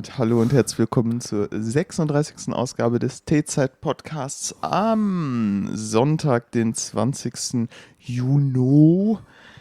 damit hallo und herzlich willkommen zur 36. Ausgabe des T-Zeit-Podcasts am Sonntag, den 20. Juni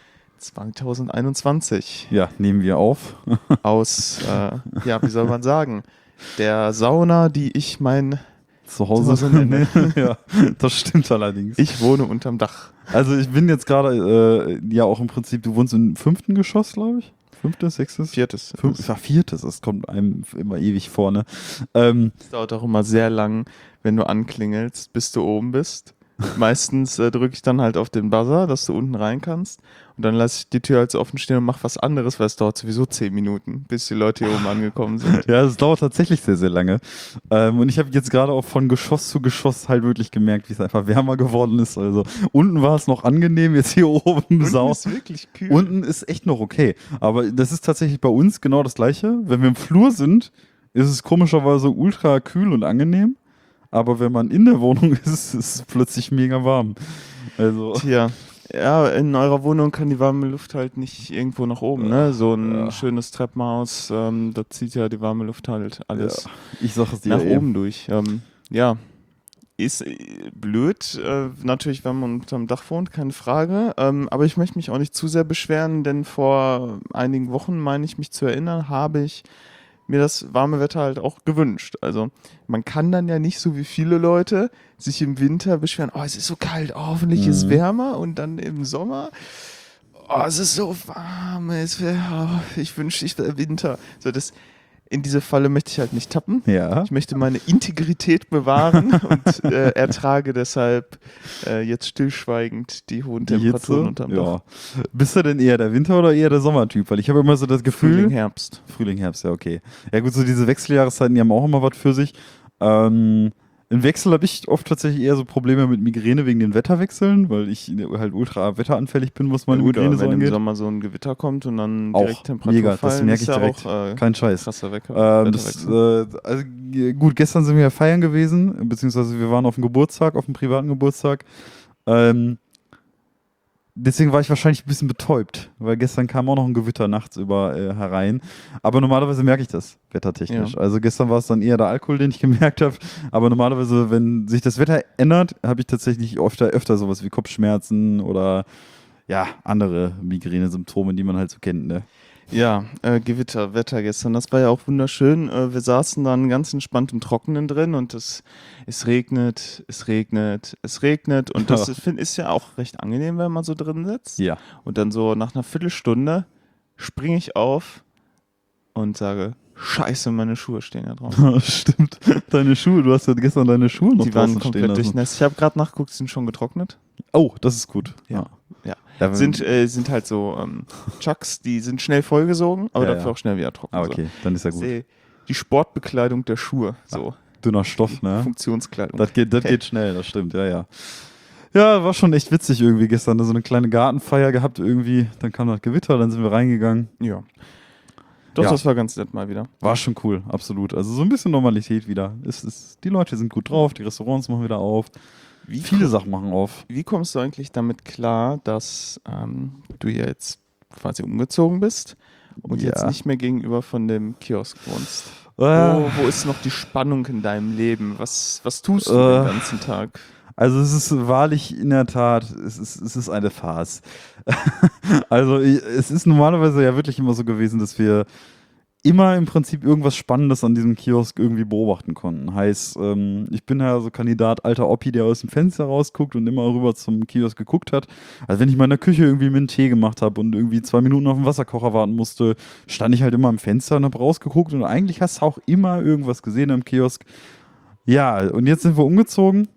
2021. Ja, nehmen wir auf. Aus, wie soll man sagen, der Sauna, die ich mein Zuhause nenne. Ja, das stimmt allerdings. Ich wohne unterm Dach. Also ich bin jetzt gerade, ja auch im Prinzip, du wohnst im 5. Geschoss, glaube ich? 5., 6.? 4. 4. Das kommt einem immer ewig vor, ne? Es dauert auch immer sehr lang, wenn du anklingelst, bis du oben bist. Meistens drücke ich dann halt auf den Buzzer, dass du unten rein kannst. Und dann lasse ich die Tür halt so offen stehen und mache was anderes, weil es dauert sowieso 10 Minuten, bis die Leute hier oben angekommen sind. Ja, es dauert tatsächlich sehr, sehr lange. Und ich habe jetzt gerade auch von Geschoss zu Geschoss halt wirklich gemerkt, wie es einfach wärmer geworden ist. Also unten war es noch angenehm, jetzt hier oben Unten ist wirklich kühl. Unten ist echt noch okay. Aber das ist tatsächlich bei uns genau das Gleiche. Wenn wir im Flur sind, ist es komischerweise ultra kühl und angenehm. Aber wenn man in der Wohnung ist es plötzlich mega warm. Also. Tja, ja, in eurer Wohnung kann die warme Luft halt nicht irgendwo nach oben, ne? So ein schönes Treppenhaus, da zieht ja die warme Luft halt alles ich sag es dir nach oben durch. Ja, ist blöd, natürlich, wenn man unterm Dach wohnt, keine Frage. Aber ich möchte mich auch nicht zu sehr beschweren, denn vor einigen Wochen, meine ich mich zu erinnern, habe ich mir das warme Wetter halt auch gewünscht. Also man kann dann ja nicht so wie viele Leute sich im Winter beschweren, oh, es ist so kalt, oh, hoffentlich ist es wärmer, und dann im Sommer, oh, es ist so warm, ich wünschte, ich wäre Winter. So, in diese Falle möchte ich halt nicht tappen. Ja. Ich möchte meine Integrität bewahren und ertrage deshalb jetzt stillschweigend die hohen Temperaturen unterm Dach. Ja. Bist du denn eher der Winter- oder eher der Sommertyp? Weil ich habe immer so das Gefühl... Frühling, Herbst. Frühling, Herbst, ja, okay. Ja gut, so diese Wechseljahreszeiten, die haben auch immer was für sich. Im Wechsel habe ich oft tatsächlich eher so Probleme mit Migräne wegen den Wetterwechseln, weil ich halt ultra wetteranfällig bin, was meine Migräne so wenn angeht. im Sommer so ein Gewitter kommt und dann Auch direkt Temperatur mega, das fallen, merke ich ist ja direkt. auch Kein Scheiß. krasser Also gut, gestern sind wir ja feiern gewesen, beziehungsweise wir waren auf dem Geburtstag, auf dem privaten Geburtstag. Deswegen war ich wahrscheinlich ein bisschen betäubt, weil gestern kam auch noch ein Gewitter nachts herein. Aber normalerweise merke ich das, wettertechnisch. Ja. Also gestern war es dann eher der Alkohol, den ich gemerkt habe. Aber normalerweise, wenn sich das Wetter ändert, habe ich tatsächlich öfter sowas wie Kopfschmerzen oder ja, andere Migräne-Symptome, die man halt so kennt, ne? Ja, Gewitterwetter gestern, das war ja auch wunderschön. Wir saßen dann ganz entspannt im Trockenen drin und es regnet. Und das ist ja auch recht angenehm, wenn man so drin sitzt. Ja. Und dann so nach einer Viertelstunde springe ich auf und sage, Scheiße, meine Schuhe stehen ja draußen. Stimmt. Deine Schuhe, du hast ja gestern deine Schuhe noch Die waren draußen stehen komplett lassen. durchnässt. Ich habe gerade nachgeguckt, sind schon getrocknet. Oh, das ist gut. Ja. Ja, Sind halt so Chucks, die sind schnell vollgesogen, aber dafür auch schnell wieder trocken. okay, dann ist ja gut. Die Sportbekleidung der Schuhe, so. Dünner Stoff, ne? Funktionskleidung. Das geht schnell, das stimmt, ja. Ja, war schon echt witzig irgendwie gestern. So eine kleine Gartenfeier gehabt irgendwie. Dann kam das Gewitter, dann sind wir reingegangen. Ja. Doch, Ja. das war ganz nett mal wieder. War schon cool, absolut. Also so ein bisschen Normalität wieder. Die Leute sind gut drauf, die Restaurants machen wieder auf. Viele Sachen machen auf. Wie kommst du eigentlich damit klar, dass du ja jetzt quasi umgezogen bist und jetzt nicht mehr gegenüber von dem Kiosk wohnst? Wo ist noch die Spannung in deinem Leben? Was tust du den ganzen Tag? Also es ist wahrlich in der Tat, es ist eine Farce. Also es ist normalerweise ja wirklich immer so gewesen, dass wir immer im Prinzip irgendwas Spannendes an diesem Kiosk irgendwie beobachten konnten. Heißt, ich bin ja so Kandidat alter Oppi, der aus dem Fenster rausguckt und immer rüber zum Kiosk geguckt hat. Also wenn ich mal in der Küche irgendwie mir einen Tee gemacht habe und irgendwie 2 Minuten auf den Wasserkocher warten musste, stand ich halt immer am Fenster und habe rausgeguckt und eigentlich hast du auch immer irgendwas gesehen am Kiosk. Ja, und jetzt sind wir umgezogen.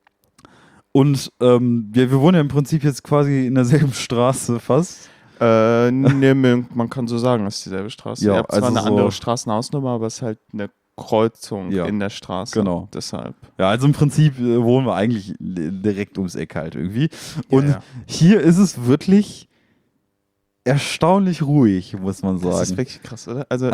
Und wir wohnen ja im Prinzip jetzt quasi in derselben Straße fast. Nee, man kann so sagen, es ist dieselbe Straße. Ja, Ihr habt zwar also eine andere Straßenhausnummer, aber es ist halt eine Kreuzung in der Straße. Genau. Deshalb. Ja, also im Prinzip wohnen wir eigentlich direkt ums Eck halt irgendwie. Und Ja. hier ist es wirklich erstaunlich ruhig, muss man sagen. Das ist wirklich krass, oder? Also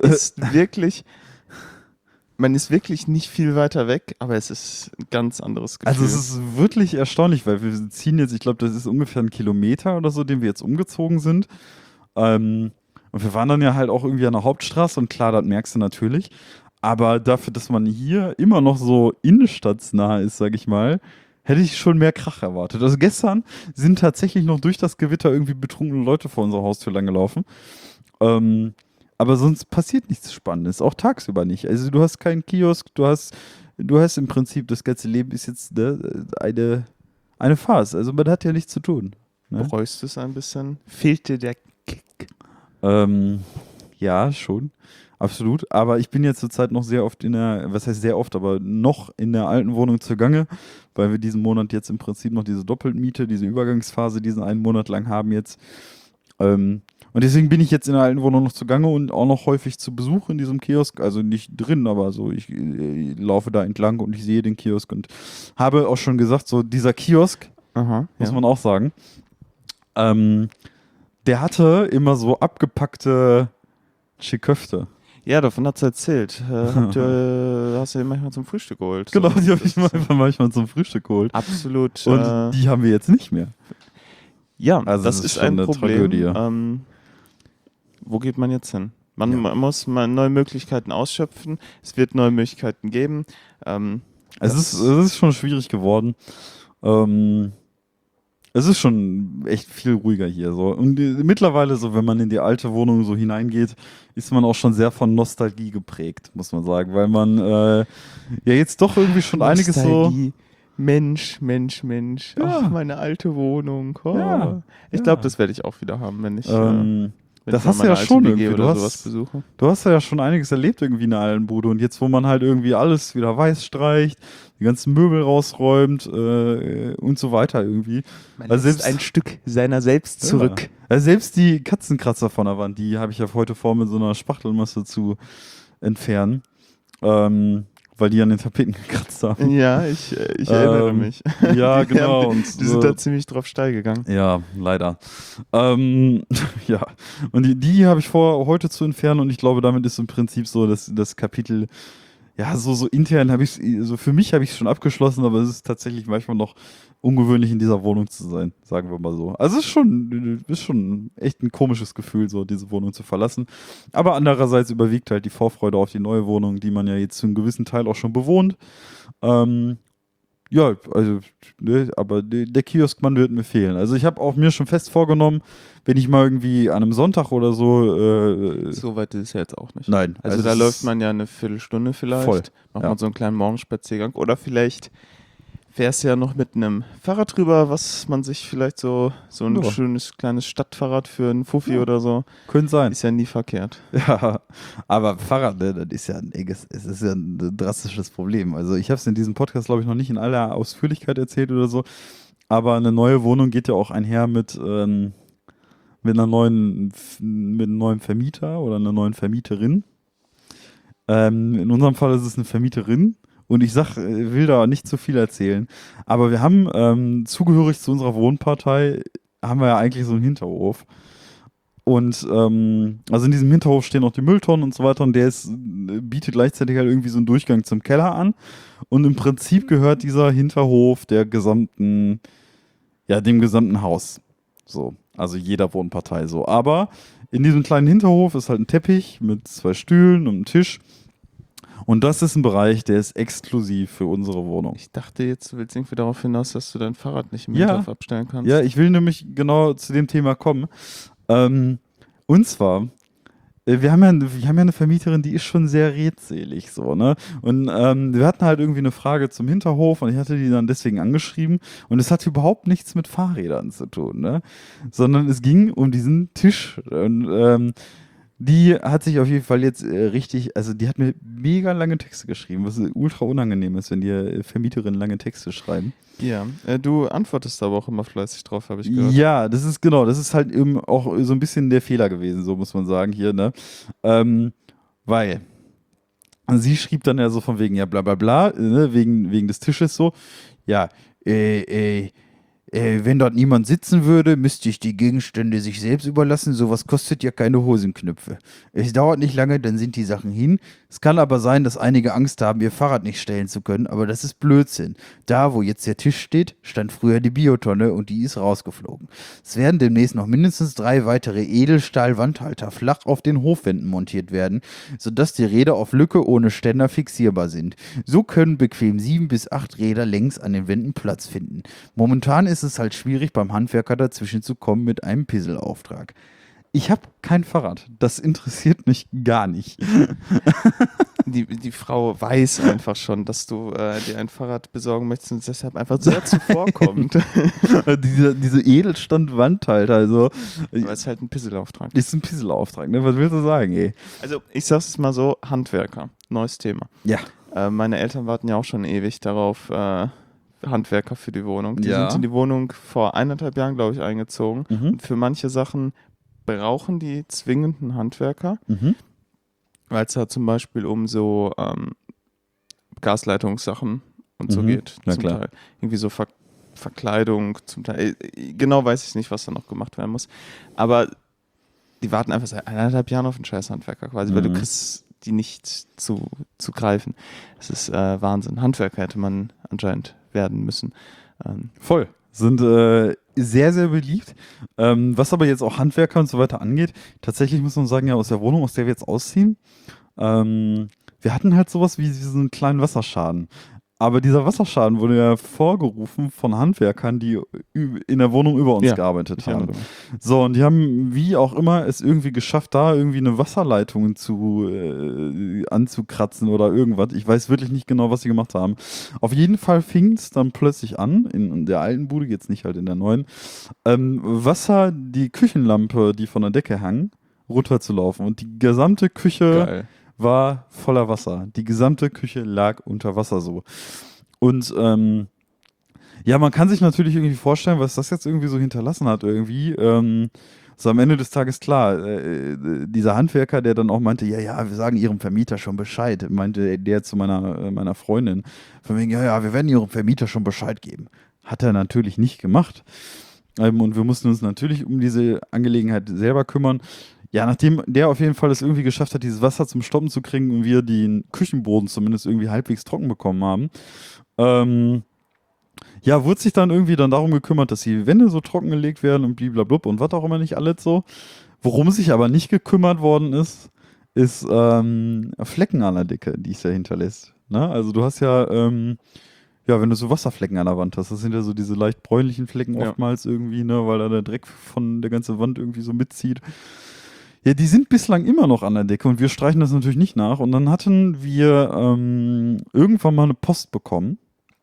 man ist wirklich nicht viel weiter weg, aber es ist ein ganz anderes Gefühl. Also es ist wirklich erstaunlich, weil wir ziehen jetzt, ich glaube, das ist ungefähr 1 Kilometer oder so, den wir jetzt umgezogen sind. Und wir waren dann ja halt auch irgendwie an der Hauptstraße und klar, das merkst du natürlich. Aber dafür, dass man hier immer noch so innenstadtsnah ist, sag ich mal, hätte ich schon mehr Krach erwartet. Also gestern sind tatsächlich noch durch das Gewitter irgendwie betrunkene Leute vor unserer Haustür langgelaufen. Aber sonst passiert nichts Spannendes, auch tagsüber nicht. Also du hast keinen Kiosk, du hast im Prinzip, das ganze Leben ist jetzt eine Farce. Also man hat ja nichts zu tun. Ne? Bereust du es ein bisschen? Fehlt dir der Kick? Ja, schon. Absolut. Aber ich bin jetzt zurzeit noch sehr oft was heißt sehr oft, aber noch in der alten Wohnung zugange, weil wir diesen Monat jetzt im Prinzip noch diese Doppelmiete, diese Übergangsphase, diesen einen Monat lang haben jetzt. Und deswegen bin ich jetzt in der alten Wohnung noch zugange und auch noch häufig zu Besuch in diesem Kiosk. Also nicht drin, aber so, ich laufe da entlang und ich sehe den Kiosk und habe auch schon gesagt, so dieser Kiosk, muss man auch sagen, der hatte immer so abgepackte Chiköfte. Ja, davon hat es erzählt. Hast du ja manchmal zum Frühstück geholt. Genau, die habe ich manchmal zum Frühstück geholt. Absolut. Und die haben wir jetzt nicht mehr. Ja, also das ist ein eine Problem. Tragödie. Wo geht man jetzt hin? Man muss mal neue Möglichkeiten ausschöpfen. Es wird neue Möglichkeiten geben. Es ist schon schwierig geworden. Es ist schon echt viel ruhiger hier. So. Und mittlerweile, so wenn man in die alte Wohnung so hineingeht, ist man auch schon sehr von Nostalgie geprägt, muss man sagen. Weil man ja jetzt doch irgendwie schon einiges so... Mensch. Ja. Ach, meine alte Wohnung. Oh. Ja. Ich glaube, das werde ich auch wieder haben, wenn ich das hast du ja schon irgendwie. oder sowas besuche. Du hast ja schon einiges erlebt irgendwie in der alten Bude. Und jetzt, wo man halt irgendwie alles wieder weiß streicht, die ganzen Möbel rausräumt und so weiter irgendwie. Man also lässt ein Stück seiner selbst zurück. Ja. Also selbst die Katzenkratzer von der Wand, die habe ich ja heute vor, mit so einer Spachtelmasse zu entfernen. Weil die an den Tapeten gekratzt haben. Ja, ich erinnere mich. Ja, genau. Die sind da ziemlich drauf steil gegangen. Ja, leider. Ja, und die habe ich vor, heute zu entfernen und ich glaube, damit ist im Prinzip so das Kapitel, ja, so intern habe ich so für mich habe ich es schon abgeschlossen, aber es ist tatsächlich manchmal noch ungewöhnlich in dieser Wohnung zu sein, sagen wir mal so. Also es ist schon echt ein komisches Gefühl, so diese Wohnung zu verlassen. Aber andererseits überwiegt halt die Vorfreude auf die neue Wohnung, die man ja jetzt zu einem gewissen Teil auch schon bewohnt. Ja, also, ne, aber der Kioskmann wird mir fehlen. Also ich habe auch mir schon fest vorgenommen, wenn ich mal irgendwie an einem Sonntag oder so... so weit ist es ja jetzt auch nicht. Nein. Also da läuft man ja eine Viertelstunde vielleicht. Voll. Macht man so einen kleinen Morgenspaziergang. Oder vielleicht fährst du ja noch mit einem Fahrrad drüber, was man sich vielleicht so ein schönes kleines Stadtfahrrad für einen Fuffi oder so. Könnte sein. Ist ja nie verkehrt. Ja, aber Fahrrad, ne, das ist ja es ist ja ein drastisches Problem. Also ich habe es in diesem Podcast, glaube ich, noch nicht in aller Ausführlichkeit erzählt oder so, aber eine neue Wohnung geht ja auch einher mit einem neuen Vermieter oder einer neuen Vermieterin. In unserem Fall ist es eine Vermieterin. Und ich will da nicht zu viel erzählen. Aber wir haben zugehörig zu unserer Wohnpartei, haben wir ja eigentlich so einen Hinterhof. Und also in diesem Hinterhof stehen auch die Mülltonnen und so weiter. Und der bietet gleichzeitig halt irgendwie so einen Durchgang zum Keller an. Und im Prinzip gehört dieser Hinterhof dem gesamten Haus. So, also jeder Wohnpartei so. Aber in diesem kleinen Hinterhof ist halt ein Teppich mit 2 Stühlen und einem Tisch. Und das ist ein Bereich, der ist exklusiv für unsere Wohnung. Ich dachte jetzt, du willst irgendwie darauf hinaus, dass du dein Fahrrad nicht im Hinterhof abstellen kannst. Ja, ich will nämlich genau zu dem Thema kommen. Und zwar, wir haben ja eine Vermieterin, die ist schon sehr redselig, so, ne? Und wir hatten halt irgendwie eine Frage zum Hinterhof und ich hatte die dann deswegen angeschrieben und es hat überhaupt nichts mit Fahrrädern zu tun, ne? Sondern es ging um diesen Tisch. Und die hat sich auf jeden Fall jetzt also die hat mir mega lange Texte geschrieben, was ultra unangenehm ist, wenn die Vermieterinnen lange Texte schreiben. Ja, du antwortest aber auch immer fleißig drauf, habe ich gehört. Ja, das ist halt eben auch so ein bisschen der Fehler gewesen, so muss man sagen hier, ne? Weil sie schrieb dann ja so von wegen, ja bla bla bla, ne? wegen des Tisches so, ja, Wenn dort niemand sitzen würde, müsste ich die Gegenstände sich selbst überlassen. Sowas kostet ja keine Hosenknöpfe. Es dauert nicht lange, dann sind die Sachen hin. Es kann aber sein, dass einige Angst haben, ihr Fahrrad nicht stellen zu können, aber das ist Blödsinn. Da, wo jetzt der Tisch steht, stand früher die Biotonne und die ist rausgeflogen. Es werden demnächst noch mindestens 3 weitere Edelstahl-Wandhalter flach auf den Hofwänden montiert werden, sodass die Räder auf Lücke ohne Ständer fixierbar sind. So können bequem 7 bis 8 Räder längs an den Wänden Platz finden. Momentan ist es halt schwierig, beim Handwerker dazwischen zu kommen mit einem Pisselauftrag. Ich habe kein Fahrrad. Das interessiert mich gar nicht. Die Frau weiß einfach schon, dass du dir ein Fahrrad besorgen möchtest und es deshalb einfach sehr zuvorkommt. diese Edelstand-Wandhalter, also. Weil es halt ein Pisselauftrag Ist ein Pisselauftrag, ne? Was willst du sagen, ey? Also, ich sag's jetzt mal so: Handwerker, neues Thema. Ja. Meine Eltern warten ja auch schon ewig darauf, Handwerker für die Wohnung. Die Ja. sind in die Wohnung vor 1,5 Jahren, glaube ich, eingezogen. Mhm. Und für manche Sachen brauchen die zwingend einen Handwerker, Mhm. weil es da zum Beispiel um so Gasleitungssachen und so Mhm. geht. Na Zum klar. Teil. Irgendwie so Verkleidung, zum Teil. Genau weiß ich nicht, was da noch gemacht werden muss. Aber die warten einfach seit 1,5 Jahren auf einen scheiß Handwerker quasi, weil du Mhm. kriegst die nicht zu greifen. Das ist Wahnsinn. Handwerker hätte man anscheinend werden müssen. Voll. Sind sehr, sehr beliebt. Was aber jetzt auch Handwerker und so weiter angeht, tatsächlich muss man sagen, ja, aus der Wohnung, aus der wir jetzt ausziehen, wir hatten halt sowas wie diesen kleinen Wasserschaden. Aber dieser Wasserschaden wurde ja vorgerufen von Handwerkern, die in der Wohnung über uns Ja, gearbeitet ich haben. erinnere mich. So, und die haben wie auch immer es irgendwie geschafft, da irgendwie eine Wasserleitung anzukratzen oder irgendwas. Ich weiß wirklich nicht genau, was sie gemacht haben. Auf jeden Fall fing es dann plötzlich an, in der alten Bude, jetzt nicht halt in der neuen, Wasser, die Küchenlampe, die von der Decke hang, runterzulaufen. Und die gesamte Küche Geil. war voller Wasser. Die gesamte Küche lag unter Wasser so. Und ja, man kann sich natürlich irgendwie vorstellen, was das jetzt irgendwie so hinterlassen hat irgendwie. So am Ende des Tages klar, dieser Handwerker, der dann auch meinte, ja, wir sagen ihrem Vermieter schon Bescheid, meinte der zu meiner Freundin. Von wegen, ja, wir werden ihrem Vermieter schon Bescheid geben. Hat er natürlich nicht gemacht. Und wir mussten uns natürlich um diese Angelegenheit selber kümmern. Ja, nachdem der auf jeden Fall es irgendwie geschafft hat, dieses Wasser zum Stoppen zu kriegen und wir den Küchenboden zumindest irgendwie halbwegs trocken bekommen haben, ja, wurde sich dann irgendwie dann darum gekümmert, dass die Wände so trockengelegt werden und bliblablub und was auch immer nicht alles so. Worum sich aber nicht gekümmert worden ist Flecken an der Decke, die es ja hinterlässt. Ne? Also du hast ja, ja, wenn du so Wasserflecken an der Wand hast, das sind ja so diese leicht bräunlichen Flecken Ja. oftmals irgendwie, ne, weil da der Dreck von der ganzen Wand irgendwie so mitzieht. Ja, die sind bislang immer noch an der Decke und wir streichen das natürlich nicht nach. Und dann hatten wir irgendwann mal eine Post bekommen.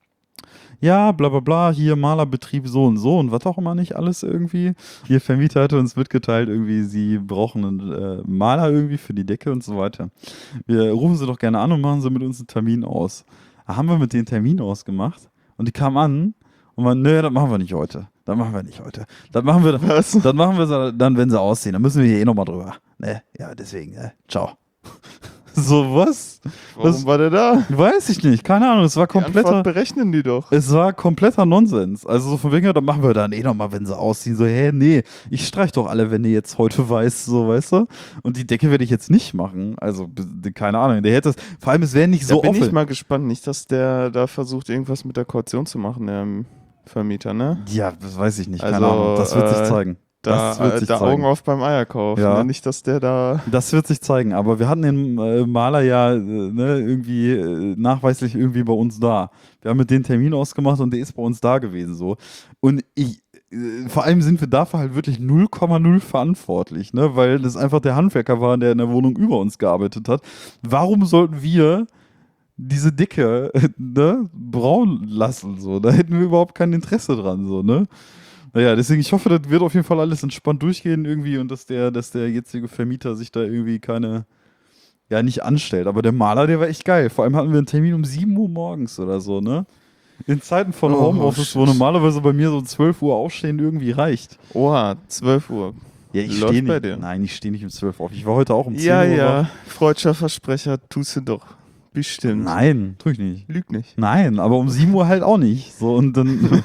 Ja, bla bla bla, hier Malerbetrieb so und was auch immer nicht alles irgendwie. Ihr Vermieter hatte uns mitgeteilt, irgendwie, sie brauchen einen Maler irgendwie für die Decke und so weiter. Wir rufen sie doch gerne an und machen sie mit uns einen Termin aus. Da haben wir mit denen Termin ausgemacht und die kamen an und waren, nö, das machen wir nicht heute. Das machen wir nicht heute. Das machen wir, Was? das machen wir dann, wenn sie aussehen. Dann müssen wir hier eh nochmal drüber. Ne? Ja, deswegen, ne? Ciao. So, was? Warum war der da? Weiß ich nicht. Keine Ahnung. Es war Die Antwort kompletter, berechnen die doch. es war kompletter Nonsens. Also so von wegen, ja, dann machen wir dann eh nochmal, wenn sie ausziehen. So, hä, nee, ich streich doch alle Wände jetzt heute weiß, so, weißt du? Und die Decke werde ich jetzt nicht machen. Also, keine Ahnung. Der hätte es, vor allem, es wäre nicht so Da bin offen. ich mal gespannt. Nicht, dass der da versucht, irgendwas mit der Kaution zu machen, der Vermieter, ne? Ja, das weiß ich nicht. Also, Keine Ahnung. Das wird sich zeigen. Das wird Da, sich da zeigen. Augen auf beim Eierkauf. Ja. Ne? Nicht, dass der da... Das wird sich zeigen, aber wir hatten den Maler ja ne, irgendwie nachweislich irgendwie bei uns da. Wir haben mit dem Termin ausgemacht und der ist bei uns da gewesen so. Und vor allem sind wir dafür halt wirklich 0,0 verantwortlich, ne, weil das einfach der Handwerker war, der in der Wohnung über uns gearbeitet hat. Warum sollten wir diese Decke ne, braun lassen so? Da hätten wir überhaupt kein Interesse dran so, ne? Naja, deswegen, ich hoffe, das wird auf jeden Fall alles entspannt durchgehen irgendwie und dass der jetzige Vermieter sich da irgendwie ja, nicht anstellt. Aber der Maler, der war echt geil. Vor allem hatten wir einen Termin um 7 Uhr morgens oder so, ne? In Zeiten von Oh, Homeoffice, wo shit. normalerweise bei mir so 12 Uhr aufstehen irgendwie reicht. Oha, 12 Uhr. Ja, ich Läuft stehe bei nicht. dir. Nein, ich stehe nicht um 12 Uhr auf. Ich war heute auch um 10 Ja, Uhr ja. wach. Freudscher Versprecher, tust du doch. Bestimmt. Nein, tue ich nicht. Lüg nicht. Nein, aber um 7 Uhr halt auch nicht. So, und dann.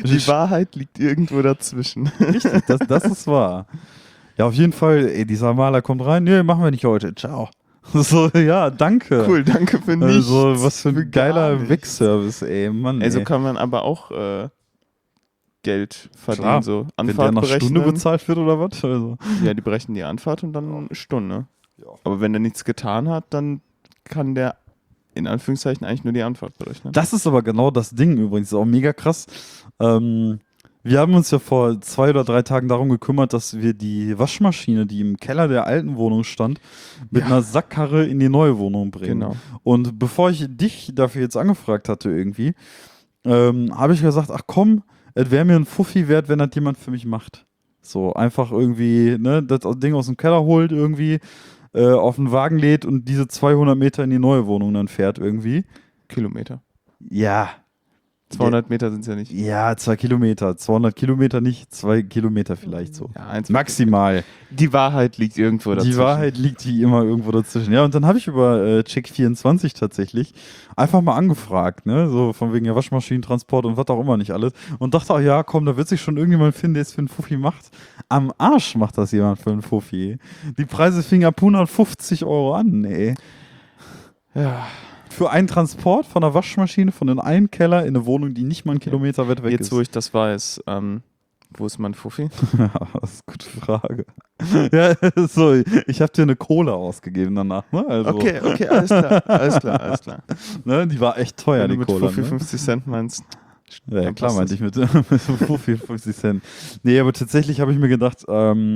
Die Wahrheit liegt irgendwo dazwischen. Richtig, das ist wahr. Ja, auf jeden Fall, ey, dieser Maler kommt rein, nee, machen wir nicht heute, ciao. So, ja, danke. Cool, danke für nichts. Also, was für ein geiler gar nichts. Wegservice, ey, Mann, Also ey. kann man aber auch Geld verdienen, Klar, so Wenn der Anfahrt nach Stunde berechnen. bezahlt wird oder was? Also. Ja, die berechnen die Anfahrt und dann eine Stunde. Ja. Aber wenn der nichts getan hat, dann kann der in Anführungszeichen eigentlich nur die Anfahrt berechnen. Das ist aber genau das Ding übrigens, auch mega krass. Wir haben uns ja vor 2 oder 3 Tagen darum gekümmert, dass wir die Waschmaschine, die im Keller der alten Wohnung stand, mit einer Sackkarre in die neue Wohnung bringen. Genau. Und bevor ich dich dafür jetzt angefragt hatte irgendwie, habe ich gesagt, ach komm, es wäre mir ein Fuffi wert, wenn das jemand für mich macht. So, einfach irgendwie, ne, das Ding aus dem Keller holt irgendwie, auf den Wagen lädt und diese 200 Meter in die neue Wohnung dann fährt irgendwie. Kilometer. Ja. 200 Meter sind es ja nicht. Ja, 2 Kilometer. 200 Kilometer nicht, 2 Kilometer vielleicht so. Ja, Maximal. Die Wahrheit liegt irgendwo dazwischen. Die Wahrheit liegt wie immer irgendwo dazwischen. Ja, und dann habe ich über Check24 tatsächlich einfach mal angefragt, ne, so von wegen ja Waschmaschinentransport und was auch immer nicht alles. Und dachte, ach ja, komm, da wird sich schon irgendjemand finden, der es für einen Fuffi macht. Am Arsch macht das jemand für einen Fuffi. Die Preise fingen ab 150 Euro an, ey. Ja. Für einen Transport von einer Waschmaschine von in einen Keller in eine Wohnung, die nicht mal einen Kilometer weit weg Jetzt, ist. wo ich das weiß, wo ist mein Fuffi? Ja, das ist eine gute Frage. Ja, so, ich habe dir eine Kohle ausgegeben danach, ne? Also, Okay, alles klar, alles klar. ne? Die war echt teuer, Wenn du die mit Kohle. Fuffi Ne? 50 Cent meinst. Ja, dann klar passt meinte es. ich mit Fuffi 50 Cent. Nee, aber tatsächlich habe ich mir gedacht,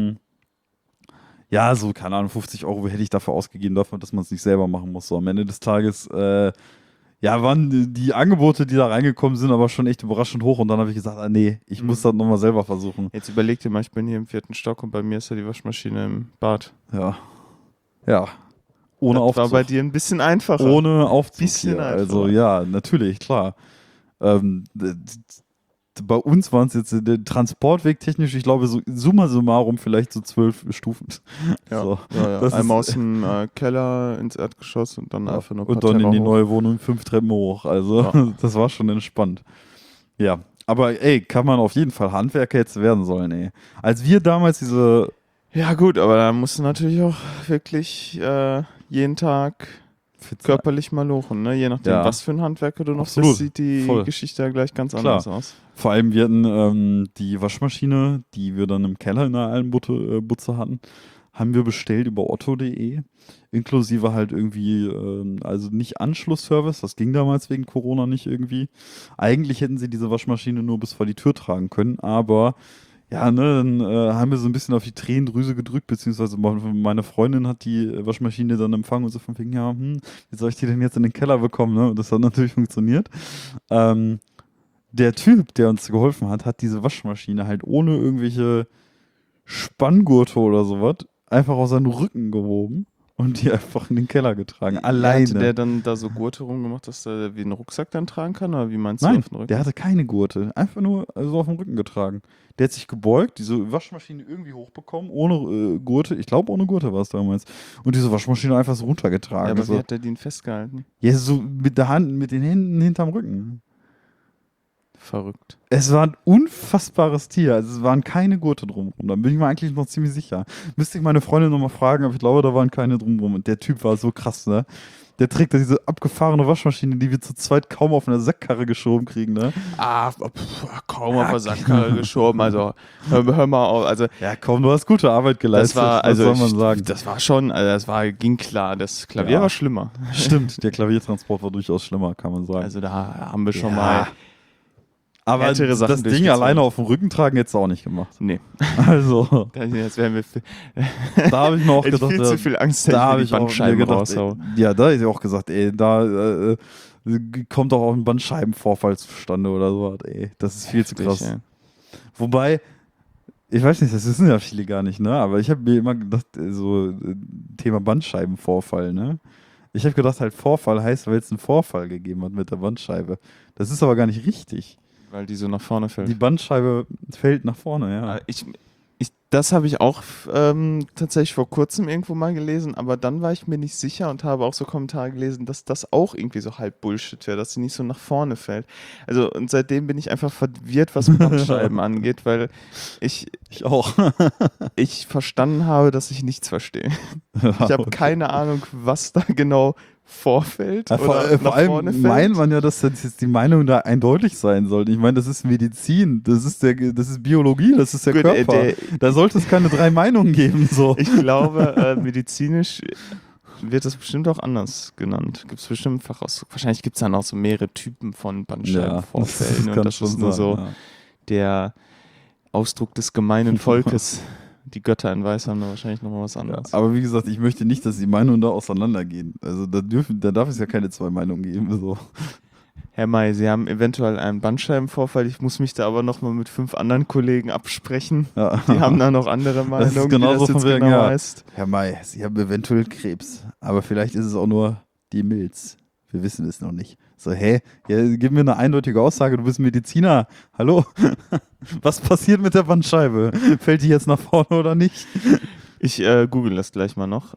ja, so, keine Ahnung, 50 Euro hätte ich dafür ausgegeben, dafür, dass man es nicht selber machen muss. So, am Ende des Tages, ja, waren die Angebote, die da reingekommen sind, aber schon echt überraschend hoch. Und dann habe ich gesagt, nee, ich muss das nochmal selber versuchen. Jetzt überleg dir mal, ich bin hier im 4. Stock und bei mir ist ja die Waschmaschine im Bad. Ja. Ja. Ohne Das Aufzug. war bei dir ein bisschen einfacher. Ohne Aufzug. Bisschen Hier. einfacher. Also, ja, natürlich, klar. Bei uns waren es jetzt der Transportweg technisch, ich glaube, so summa summarum vielleicht so 12 Stufen. Ja, So. ja. Das Einmal ist- aus dem Keller ins Erdgeschoss und dann einfach nur Und dann in Parterre die hoch. neue Wohnung 5 Treppen hoch. Also, Ja. das war schon entspannt. Ja, aber ey, kann man auf jeden Fall Handwerker jetzt werden sollen, ey. Als wir damals diese. Ja gut, aber da musst du natürlich auch wirklich jeden Tag körperlich mal lochen, ne? Je nachdem, Ja. was für ein Handwerker du noch Absolut. bist, sieht die Voll. Geschichte ja gleich ganz Klar. anders aus. Vor allem, wir hatten die Waschmaschine, die wir dann im Keller in der alten Butze hatten, haben wir bestellt über otto.de, inklusive halt irgendwie, also nicht Anschlussservice, das ging damals wegen Corona nicht irgendwie. Eigentlich hätten sie diese Waschmaschine nur bis vor die Tür tragen können, aber ja, ne, dann haben wir so ein bisschen auf die Tränendrüse gedrückt, beziehungsweise meine Freundin hat die Waschmaschine dann empfangen und so von wegen, ja, wie soll ich die denn jetzt in den Keller bekommen, ne? Und das hat natürlich funktioniert. Der Typ, der uns geholfen hat, hat diese Waschmaschine halt ohne irgendwelche Spanngurte oder sowas einfach aus seinem Rücken gehoben und die einfach in den Keller getragen. Alleine. Hatte der dann da so Gurte rumgemacht, dass der wie einen Rucksack dann tragen kann? Oder wie meinst du Nein, auf den Rücken? der hatte keine Gurte. Einfach nur so auf dem Rücken getragen. Der hat sich gebeugt, diese Waschmaschine irgendwie hochbekommen, ohne Gurte. Ich glaube, ohne Gurte war es damals. Und diese Waschmaschine einfach so runtergetragen. Ja, aber so. wie hat der den festgehalten? Ja, so mit der Hand, mit den Händen hinterm Rücken. Verrückt. Es war ein unfassbares Tier. Also es waren keine Gurte drumherum. Da bin ich mir eigentlich noch ziemlich sicher. Müsste ich meine Freundin nochmal fragen, aber ich glaube, da waren keine drumherum. Und der Typ war so krass, ne? Der trägt da diese abgefahrene Waschmaschine, die wir zu zweit kaum auf einer Sackkarre geschoben kriegen, ne? Kaum auf der Sackkarre geschoben. Also, hör mal auf. Also, Ja, komm, du hast gute Arbeit das geleistet. war, also, was soll man sagen? das war schon, also, ging klar. Das Klavier Ja. war schlimmer. Stimmt, der Klaviertransport war durchaus schlimmer, kann man sagen. Also, da haben wir schon Ja. mal. aber härtere Sachen das Ding durchgezogen. alleine auf dem Rücken tragen hättest du auch nicht gemacht. Nee, Also, jetzt wären wir da habe ich mir auch hätte gedacht, viel zu viel Angst, da habe wenn ich die auch mir Bandscheiben gedacht, raushau. ja, da hätte ich auch gesagt, ey, da kommt doch auch ein Bandscheibenvorfall zustande oder so, ey. Das ist viel zu krass. Ey. Wobei, ich weiß nicht, das wissen ja viele gar nicht, ne? Aber ich habe mir immer gedacht, so Thema Bandscheibenvorfall, ne? Ich habe gedacht, halt Vorfall heißt, weil es einen Vorfall gegeben hat mit der Bandscheibe. Das ist aber gar nicht richtig. Weil die so nach vorne fällt. Die Bandscheibe fällt nach vorne, ja. Ich Das habe ich auch tatsächlich vor kurzem irgendwo mal gelesen, aber dann war ich mir nicht sicher und habe auch so Kommentare gelesen, dass das auch irgendwie so halb Bullshit wäre, dass sie nicht so nach vorne fällt. Also und seitdem bin ich einfach verwirrt, was Bandscheiben angeht, weil ich, Ich auch. ich verstanden habe, dass ich nichts verstehe. Ich habe keine Ahnung, was da genau vorfällt Ja, oder vor nach vorne allem fällt. meint man ja, dass jetzt die Meinung da eindeutig sein sollte. Ich meine, das ist Medizin, das ist Biologie, das ist der Gut, Körper. Da sollte es keine 3 Meinungen geben. So. Ich glaube, medizinisch wird das bestimmt auch anders genannt. Gibt es bestimmt Fachausdruck. Wahrscheinlich gibt es dann auch so mehrere Typen von Bandscheibenvorfällen und das ist nur so der Ausdruck des gemeinen Volkes. Die Götter in Weiß haben da wahrscheinlich nochmal was anderes. Aber wie gesagt, ich möchte nicht, dass die Meinungen da auseinandergehen. Also da darf es ja keine 2 Meinungen geben. So. Herr May, Sie haben eventuell einen Bandscheibenvorfall. Ich muss mich da aber nochmal mit 5 anderen Kollegen absprechen. Ja. Die haben da noch andere Meinungen, Das ist genauso wie das jetzt von wegen, genau ja. heißt. Herr May, Sie haben eventuell Krebs, aber vielleicht ist es auch nur die Milz. Wir wissen es noch nicht. So, ja, gib mir eine eindeutige Aussage, du bist Mediziner. Hallo? Was passiert mit der Bandscheibe? Fällt die jetzt nach vorne oder nicht? Ich google das gleich mal noch.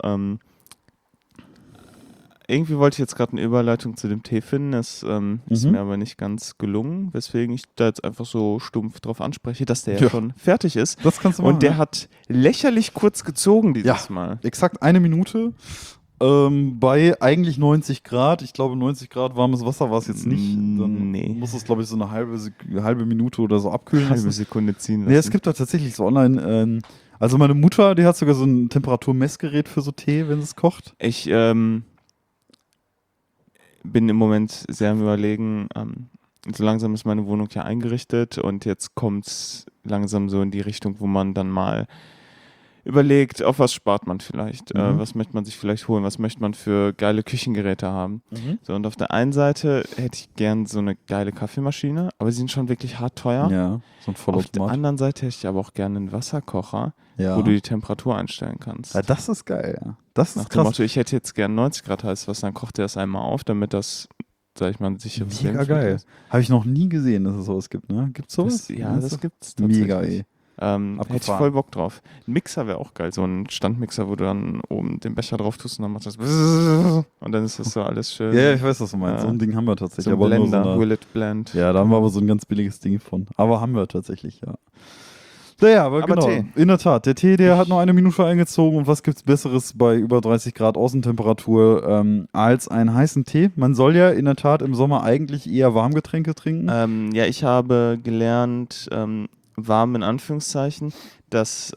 Irgendwie wollte ich jetzt gerade eine Überleitung zu dem Tee finden, das ist mir aber nicht ganz gelungen, weswegen ich da jetzt einfach so stumpf drauf anspreche, dass der ja schon fertig ist. Das kannst du machen. Und der hat lächerlich kurz gezogen dieses Mal. Exakt 1 Minute. Bei eigentlich 90 Grad. Ich glaube, 90 Grad warmes Wasser war es jetzt nicht. Dann muss es, glaube ich, so eine halbe Minute oder so abkühlen lassen. Halbe Sekunde ziehen lassen. Nee, es gibt da tatsächlich so online. Also meine Mutter, die hat sogar so ein Temperaturmessgerät für so Tee, wenn sie es kocht. Ich bin im Moment sehr am Überlegen. So langsam ist meine Wohnung ja eingerichtet und jetzt kommt es langsam so in die Richtung, wo man dann mal überlegt, auf was spart man vielleicht, was möchte man sich vielleicht holen, was möchte man für geile Küchengeräte haben. So, und auf der einen Seite hätte ich gern so eine geile Kaffeemaschine, aber sie sind schon wirklich hart teuer. Ja, so ein Vollautomat. Auf der anderen Seite hätte ich aber auch gerne einen Wasserkocher, wo du die Temperatur einstellen kannst. Ja, das ist geil, ja. Das ist Nach dem krass. Motto, ich hätte jetzt gern 90 Grad heißes Wasser, dann kocht er das einmal auf, damit das, sag ich mal, ein sicheres Mega geil. Habe ich noch nie gesehen, dass es sowas gibt, ne? Gibt's sowas? Das gibt's tatsächlich. Mega, ey. Hätte ich voll Bock drauf. Ein Mixer wäre auch geil, so ein Standmixer, wo du dann oben den Becher drauf tust und dann macht das und dann ist das so alles schön. Ja, ich weiß, was du meinst. So ein Ding haben wir tatsächlich. So ein aber Blender, nur so Will It Blend. Ja, da haben wir aber so ein ganz billiges Ding von. Aber haben wir tatsächlich, ja. Naja, aber genau. Tee. In der Tat, der Tee, der hat noch 1 Minute eingezogen und was gibt's Besseres bei über 30 Grad Außentemperatur als einen heißen Tee? Man soll ja in der Tat im Sommer eigentlich eher Warmgetränke trinken. Ja, ich habe gelernt, warm in Anführungszeichen, dass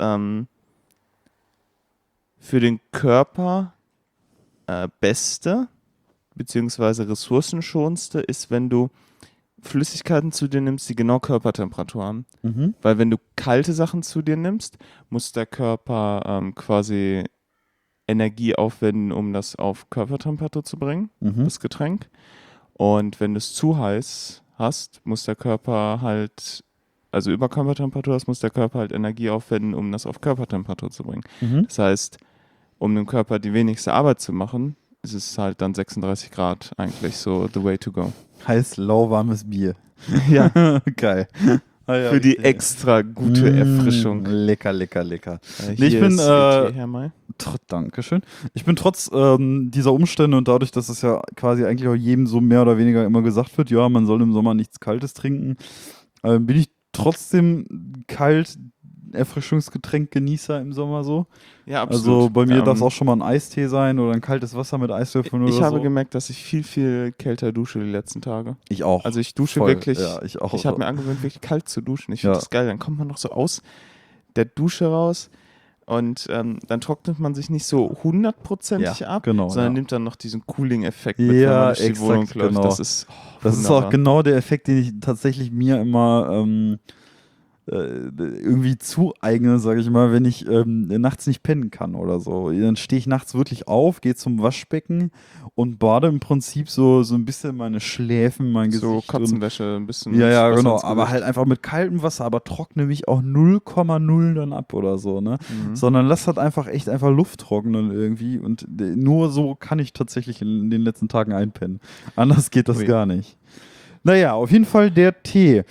für den Körper beste beziehungsweise ressourcenschonendste ist, wenn du Flüssigkeiten zu dir nimmst, die genau Körpertemperatur haben. Weil wenn du kalte Sachen zu dir nimmst, muss der Körper quasi Energie aufwenden, um das auf Körpertemperatur zu bringen, das Getränk. Und wenn du es zu heiß hast, muss der Körper halt, also über Körpertemperatur hast, muss der Körper halt Energie aufwenden, um das auf Körpertemperatur zu bringen. Das heißt, um dem Körper die wenigste Arbeit zu machen, ist es halt dann 36 Grad eigentlich so the way to go. Heiß, lauwarmes Bier. Ja. Geil. Für die extra gute Erfrischung. Lecker, lecker, lecker. Hier ich bin, ist Tee, Herr May. Dankeschön. Ich bin trotz dieser Umstände und dadurch, dass es ja quasi eigentlich auch jedem so mehr oder weniger immer gesagt wird, ja, man soll im Sommer nichts Kaltes trinken, bin ich trotzdem kalt Erfrischungsgetränk-Genießer im Sommer so. Ja, absolut. Also bei mir darf es auch schon mal ein Eistee sein oder ein kaltes Wasser mit Eiswürfeln oder so. Ich habe gemerkt, dass ich viel, viel kälter dusche die letzten Tage. Ich auch. Also ich dusche Voll. wirklich, Ja, ich auch. Ich habe mir angewöhnt, wirklich kalt zu duschen. Ich finde das geil. Dann kommt man noch so aus der Dusche raus und dann trocknet man sich nicht so 100%ig ab, sondern nimmt dann noch diesen Cooling-Effekt mit, wenn man durch die Wohnung läuft. Genau. Das ist auch genau der Effekt, den ich tatsächlich mir immer irgendwie zueigne, sage ich mal, wenn ich nachts nicht pennen kann oder so. Dann stehe ich nachts wirklich auf, gehe zum Waschbecken und bade im Prinzip so ein bisschen meine Schläfen, mein Gesicht. So Katzenwäsche, ein bisschen. Ja, genau. Aber halt einfach mit kaltem Wasser, aber trockne mich auch 0,0 dann ab oder so, ne? Sondern lass halt einfach Luft trocknen irgendwie und nur so kann ich tatsächlich in den letzten Tagen einpennen. Anders geht das gar nicht. Naja, auf jeden Fall der Tee.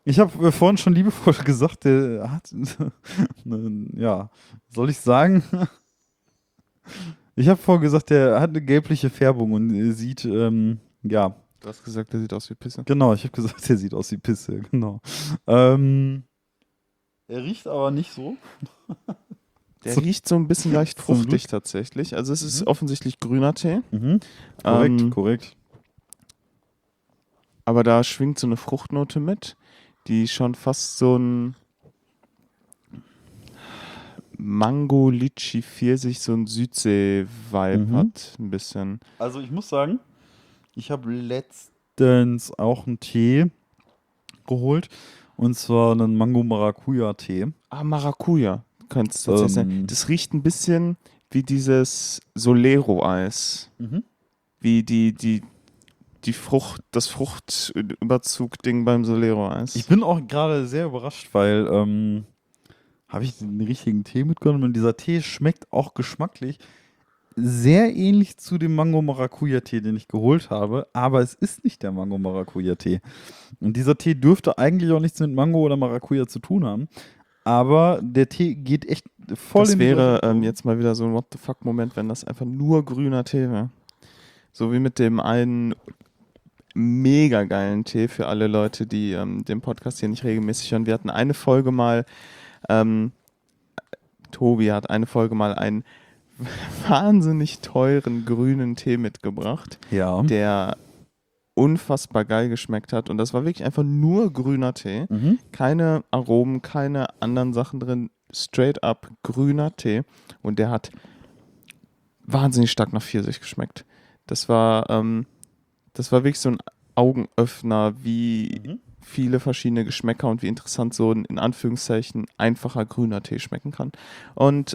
Ich habe vorhin schon liebevoll gesagt, der hat, ja, soll ich sagen? Ich habe vorhin gesagt, der hat eine gelbliche Färbung und sieht, ja, Du hast gesagt, der sieht aus wie Pisse. genau, ich habe gesagt, der sieht aus wie Pisse, genau. Er riecht aber nicht so. Der So- riecht so ein bisschen leicht Zum fruchtig Glück. tatsächlich. Also es ist offensichtlich grüner Tee. Korrekt, korrekt. Aber da schwingt so eine Fruchtnote mit, die schon fast so ein Mango, Litchi, Pfirsich, so ein Südsee-Vibe hat. Ein bisschen. Also ich muss sagen, ich habe letztens auch einen Tee geholt. Und zwar einen Mango-Maracuja-Tee. Ah, Maracuja. Könnte es tatsächlich sein. Ähm, Das riecht ein bisschen wie dieses Solero-Eis. Wie die Frucht, das Fruchtüberzug-Ding beim Solero-Eis. Ich bin auch gerade sehr überrascht, weil habe ich den richtigen Tee mitgenommen und dieser Tee schmeckt auch geschmacklich sehr ähnlich zu dem Mango-Maracuja-Tee, den ich geholt habe, aber es ist nicht der Mango-Maracuja-Tee. Und dieser Tee dürfte eigentlich auch nichts mit Mango oder Maracuja zu tun haben, aber der Tee geht echt voll Das in die wäre Richtung. jetzt mal wieder so ein What the fuck-Moment, wenn das einfach nur grüner Tee wäre. So wie mit dem einen mega geilen Tee für alle Leute, die den Podcast hier nicht regelmäßig hören. Wir hatten eine Folge mal, Tobi hat eine Folge mal einen wahnsinnig teuren grünen Tee mitgebracht, Ja. der unfassbar geil geschmeckt hat. Und das war wirklich einfach nur grüner Tee. Keine Aromen, keine anderen Sachen drin. Straight up grüner Tee. Und der hat wahnsinnig stark nach Pfirsich geschmeckt. Das war wirklich so ein Augenöffner, wie viele verschiedene Geschmäcker und wie interessant so ein, in Anführungszeichen, einfacher grüner Tee schmecken kann. Und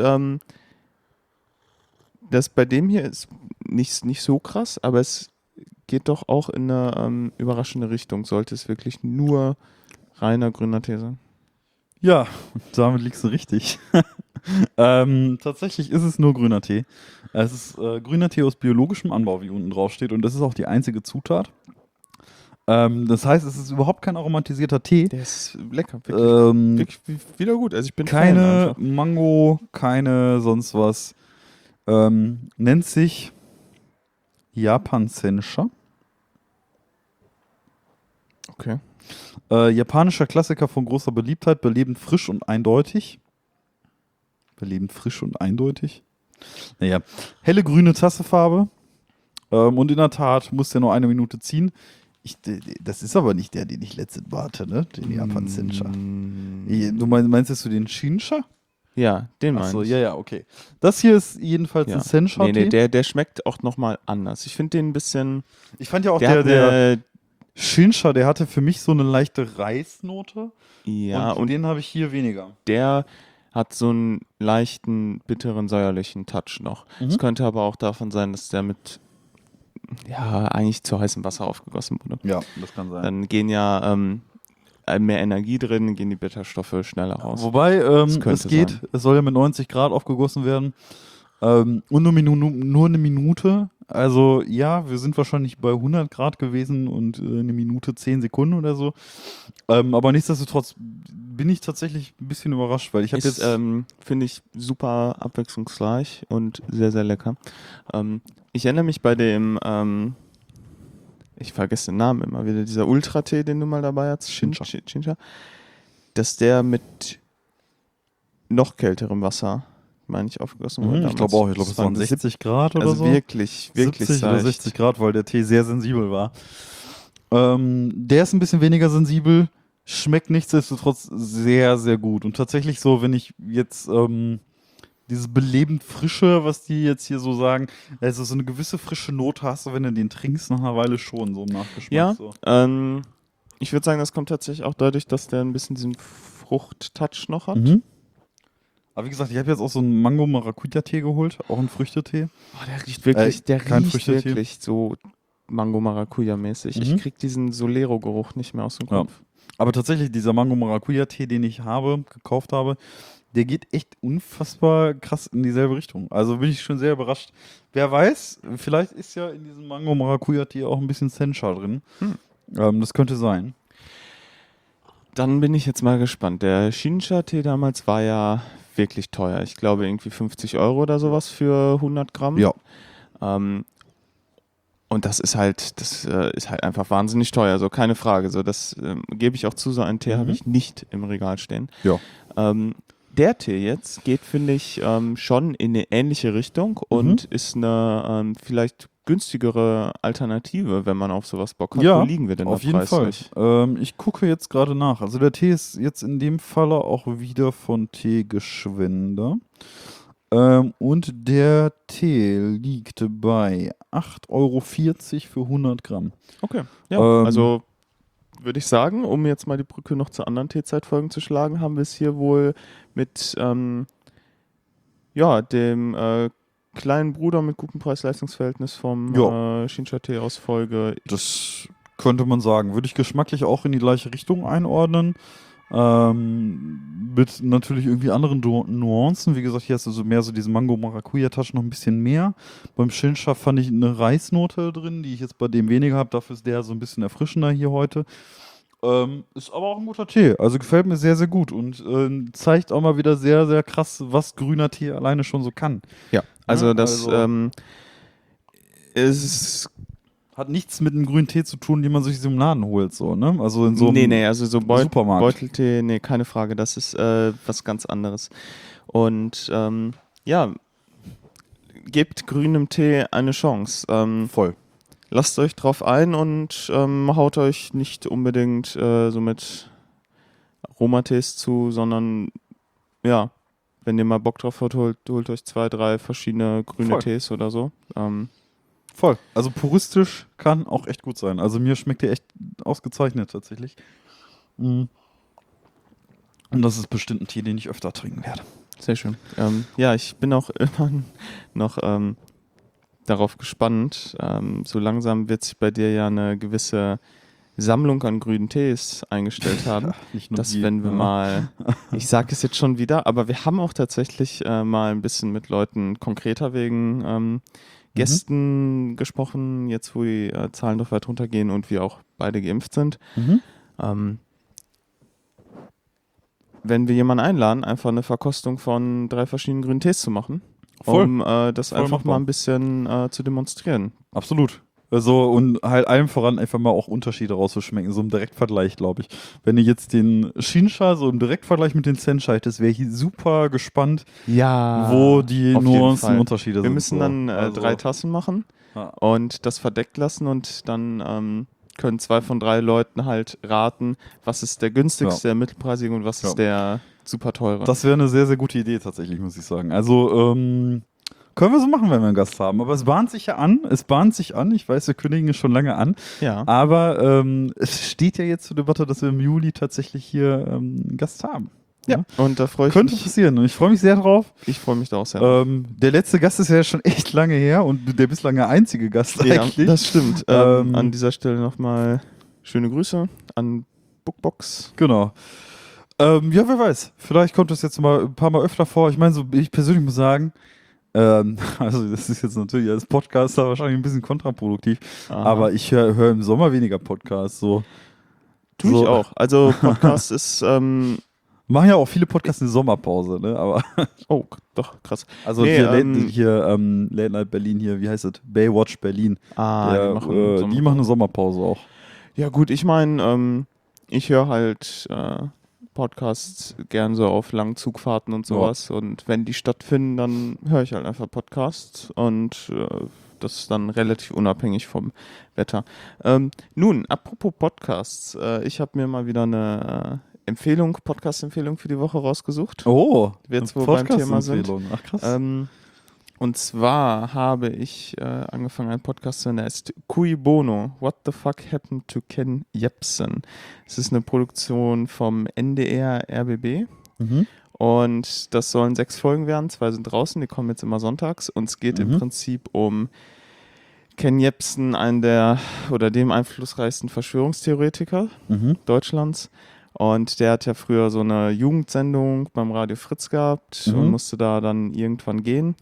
das bei dem hier ist nicht so krass, aber es geht doch auch in eine überraschende Richtung. Sollte es wirklich nur reiner grüner Tee sein. Ja, damit liegst du richtig. Tatsächlich ist es nur grüner Tee. Es ist grüner Tee aus biologischem Anbau, wie unten drauf steht, und das ist auch die einzige Zutat. Das heißt, es ist überhaupt kein aromatisierter Tee. Der ist lecker, wirklich wieder gut. Also ich bin Fan Keine einfach. Mango, keine sonst was. Nennt sich Japan Sencha. Okay. Japanischer Klassiker von großer Beliebtheit, belebend frisch und eindeutig. Belebend frisch und eindeutig. Naja, helle grüne Tassefarbe. Und in der Tat muss der nur 1 Minute ziehen. Das ist aber nicht der, den ich letztens warte, ne? Den Japan Sencha. Du meinst jetzt den Shinsha? Ja, den meine Achso, ich. ja, okay. Das hier ist jedenfalls Ja. ein Sencha-Tee. Nee, der schmeckt auch nochmal anders. Ich finde den ein bisschen. Ich fand ja auch Der hat der eine, Shinsha, der hatte für mich so eine leichte Reisnote. ja, und und den habe ich hier weniger. der hat so einen leichten, bitteren, säuerlichen Touch noch. Es könnte aber auch davon sein, dass der mit, ja, eigentlich zu heißem Wasser aufgegossen wurde. Ja, das kann sein. Dann gehen ja mehr Energie drin, gehen die Bitterstoffe schneller raus. Wobei, könnte es geht, sein. es soll ja mit 90 Grad aufgegossen werden. Und nur eine Minute. Also ja, wir sind wahrscheinlich bei 100 Grad gewesen und eine Minute 10 Sekunden oder so. Aber nichtsdestotrotz bin ich tatsächlich ein bisschen überrascht, weil ich habe Ist, jetzt... finde ich, super abwechslungsreich und sehr, sehr lecker. Ich erinnere mich bei dem, ich vergesse den Namen immer wieder, dieser Ultra-Tee, den du mal dabei hast, Shincha, dass der mit noch kälterem Wasser, meine ich, aufgegossen wurde. ich glaube auch, ich glaube, es waren 60 Grad oder also so. wirklich 70 oder seicht. 60 Grad, weil der Tee sehr sensibel war. Der ist ein bisschen weniger sensibel, schmeckt nichtsdestotrotz sehr, sehr gut. Und tatsächlich so, wenn ich jetzt dieses belebend Frische, was die jetzt hier so sagen, also so eine gewisse frische Note hast du, wenn du den trinkst, nach einer Weile schon, so im Nachgeschmack. Ja, So. ich würde sagen, das kommt tatsächlich auch dadurch, dass der ein bisschen diesen Frucht-Touch noch hat. Aber wie gesagt, ich habe jetzt auch so einen Mango-Maracuja-Tee geholt, auch einen Früchtetee. Oh, der riecht wirklich, kein Früchtetee. wirklich so Mango-Maracuja-mäßig. Ich krieg diesen Solero-Geruch nicht mehr aus dem Ja. Kopf. Aber tatsächlich, dieser Mango-Maracuja-Tee, den ich gekauft habe, der geht echt unfassbar krass in dieselbe Richtung. Also bin ich schon sehr überrascht. Wer weiß, vielleicht ist ja in diesem Mango-Maracuja-Tee auch ein bisschen Sencha drin. Das könnte sein. Dann bin ich jetzt mal gespannt. Der Shincha-Tee damals war ja wirklich teuer. Ich glaube irgendwie 50 Euro oder sowas für 100 Gramm. Ja. Ähm, und das ist halt einfach wahnsinnig teuer, so keine Frage. So, das gebe ich auch zu, so einen Tee habe ich nicht im Regal stehen. Ja. Der Tee jetzt geht, finde ich, schon in eine ähnliche Richtung und ist eine vielleicht günstigere Alternative, wenn man auf sowas Bock hat. Ja, Wo liegen wir denn auf da jeden preislich? Fall. Ich gucke jetzt gerade nach. Also der Tee ist jetzt in dem Falle auch wieder von Teegeschwender. Und der Tee liegt bei 8,40 € für 100 Gramm. Okay, ja, Ähm, also würde ich sagen, um jetzt mal die Brücke noch zu anderen Teezeitfolgen zu schlagen, haben wir es hier wohl mit dem kleinen Bruder mit gutem Preis-Leistungs-Verhältnis vom Shincha-Tee aus Folge. Das könnte man sagen. Würde ich geschmacklich auch in die gleiche Richtung einordnen. Mit natürlich irgendwie anderen Nuancen. Wie gesagt, hier hast du so mehr so diesen Mango-Maracuja-Touch noch ein bisschen mehr. Beim Shincha fand ich eine Reisnote drin, die ich jetzt bei dem weniger habe. Dafür ist der so ein bisschen erfrischender hier heute. Ist aber auch ein guter Tee. Also gefällt mir sehr, sehr gut und zeigt auch mal wieder sehr, sehr krass, was grüner Tee alleine schon so kann. Ja, also Ja, das ist. Hat nichts mit einem grünen Tee zu tun, den man sich im Laden holt, so, ne? Also in so einem Also so Supermarkt. Beuteltee, nee, keine Frage, das ist was ganz anderes. Und gebt grünem Tee eine Chance. Voll. Lasst euch drauf ein und haut euch nicht unbedingt so mit Aromatees zu, sondern ja, wenn ihr mal Bock drauf habt, holt euch 2, 3 verschiedene grüne Voll. Tees oder so. Voll. Also puristisch kann auch echt gut sein. Also mir schmeckt der echt ausgezeichnet tatsächlich. Und das ist bestimmt ein Tee, den ich öfter trinken werde. Sehr schön. Ich bin auch immer noch darauf gespannt. So langsam wird sich bei dir ja eine gewisse Sammlung an grünen Tees eingestellt haben. Nicht nur dass die, wenn wir mal, ich sage es jetzt schon wieder, aber wir haben auch tatsächlich mal ein bisschen mit Leuten konkreter wegen Gästen gesprochen, jetzt wo die Zahlen doch weit runtergehen und wir auch beide geimpft sind. Wenn wir jemanden einladen, einfach eine Verkostung von 3 verschiedenen grünen Tees zu machen, Voll. um das Voll einfach machbar. mal ein bisschen zu demonstrieren. Absolut. Also und halt allem voran einfach mal auch Unterschiede rauszuschmecken, so im Direktvergleich, glaube ich. Wenn ihr jetzt den Shincha so im Direktvergleich mit den Sencha hättest, wäre ich super gespannt, Ja, wo die auf jeden Nuancen Fall. Unterschiede Wir sind. müssen so. dann Also, 3 Tassen machen ja. und das verdeckt lassen und dann können 2 von 3 Leuten halt raten, was ist der günstigste, der mittelpreisige und was ist der super teure. Das wäre eine sehr, sehr gute Idee tatsächlich, muss ich sagen. Also können wir so machen, wenn wir einen Gast haben. Aber es bahnt sich ja an. Ich weiß, wir kündigen es schon lange an. Ja. Aber es steht ja jetzt zur Debatte, dass wir im Juli tatsächlich hier einen Gast haben. Ja, und da freue ich Könnte mich. passieren und ich freue mich sehr drauf. Ich freue mich da auch sehr drauf. Der letzte Gast ist ja schon echt lange her und der bislang einzige Gast eigentlich. Ja, das stimmt. An dieser Stelle nochmal schöne Grüße an Bookbox. Genau. Ja, wer weiß. Vielleicht kommt das jetzt mal ein paar Mal öfter vor. Ich meine, so ich persönlich muss sagen, also das ist jetzt natürlich als Podcaster wahrscheinlich ein bisschen kontraproduktiv, Aha. aber ich hör im Sommer weniger Podcasts. So. Tue ich auch. Also Podcast ist Machen ja auch viele Podcasts in Sommerpause, ne? Aber oh, doch, krass. also Nee, hier Late Night Berlin hier, wie heißt das? Baywatch Berlin. Die machen eine Sommerpause auch. Ja gut, ich meine, ich höre halt Podcasts gern so auf langen Zugfahrten und sowas und wenn die stattfinden, dann höre ich halt einfach Podcasts und das ist dann relativ unabhängig vom Wetter. Nun, apropos Podcasts, ich habe mir mal wieder eine Podcast-Empfehlung für die Woche rausgesucht. Oh, jetzt wo wir beim Thema sind. Ach krass. Und zwar habe ich angefangen, einen Podcast zu hören, der heißt Cui Bono, What the Fuck Happened to Ken Jebsen. Es ist eine Produktion vom NDR RBB und das sollen 6 Folgen werden, 2 sind draußen, die kommen jetzt immer sonntags und es geht im Prinzip um Ken Jebsen, dem einflussreichsten Verschwörungstheoretiker Deutschlands. Und der hat ja früher so eine Jugendsendung beim Radio Fritz gehabt und musste da dann irgendwann gehen.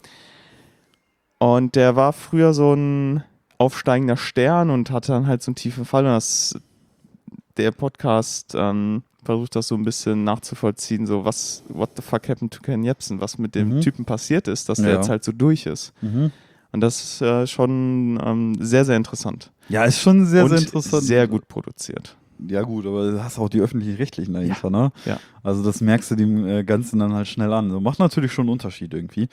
Und der war früher so ein aufsteigender Stern und hatte dann halt so einen tiefen Fall. Und der Podcast versucht das so ein bisschen nachzuvollziehen, so what the fuck happened to Ken Jebsen, was mit dem Typen passiert ist, dass der jetzt halt so durch ist. Und das ist schon sehr, sehr interessant. Ja, ist schon sehr, und sehr interessant. Sehr gut produziert. Ja gut, aber du hast auch die öffentlich-rechtlichen dahinter, ne? Ja. Also das merkst du dem Ganzen dann halt schnell an. So, macht natürlich schon einen Unterschied irgendwie.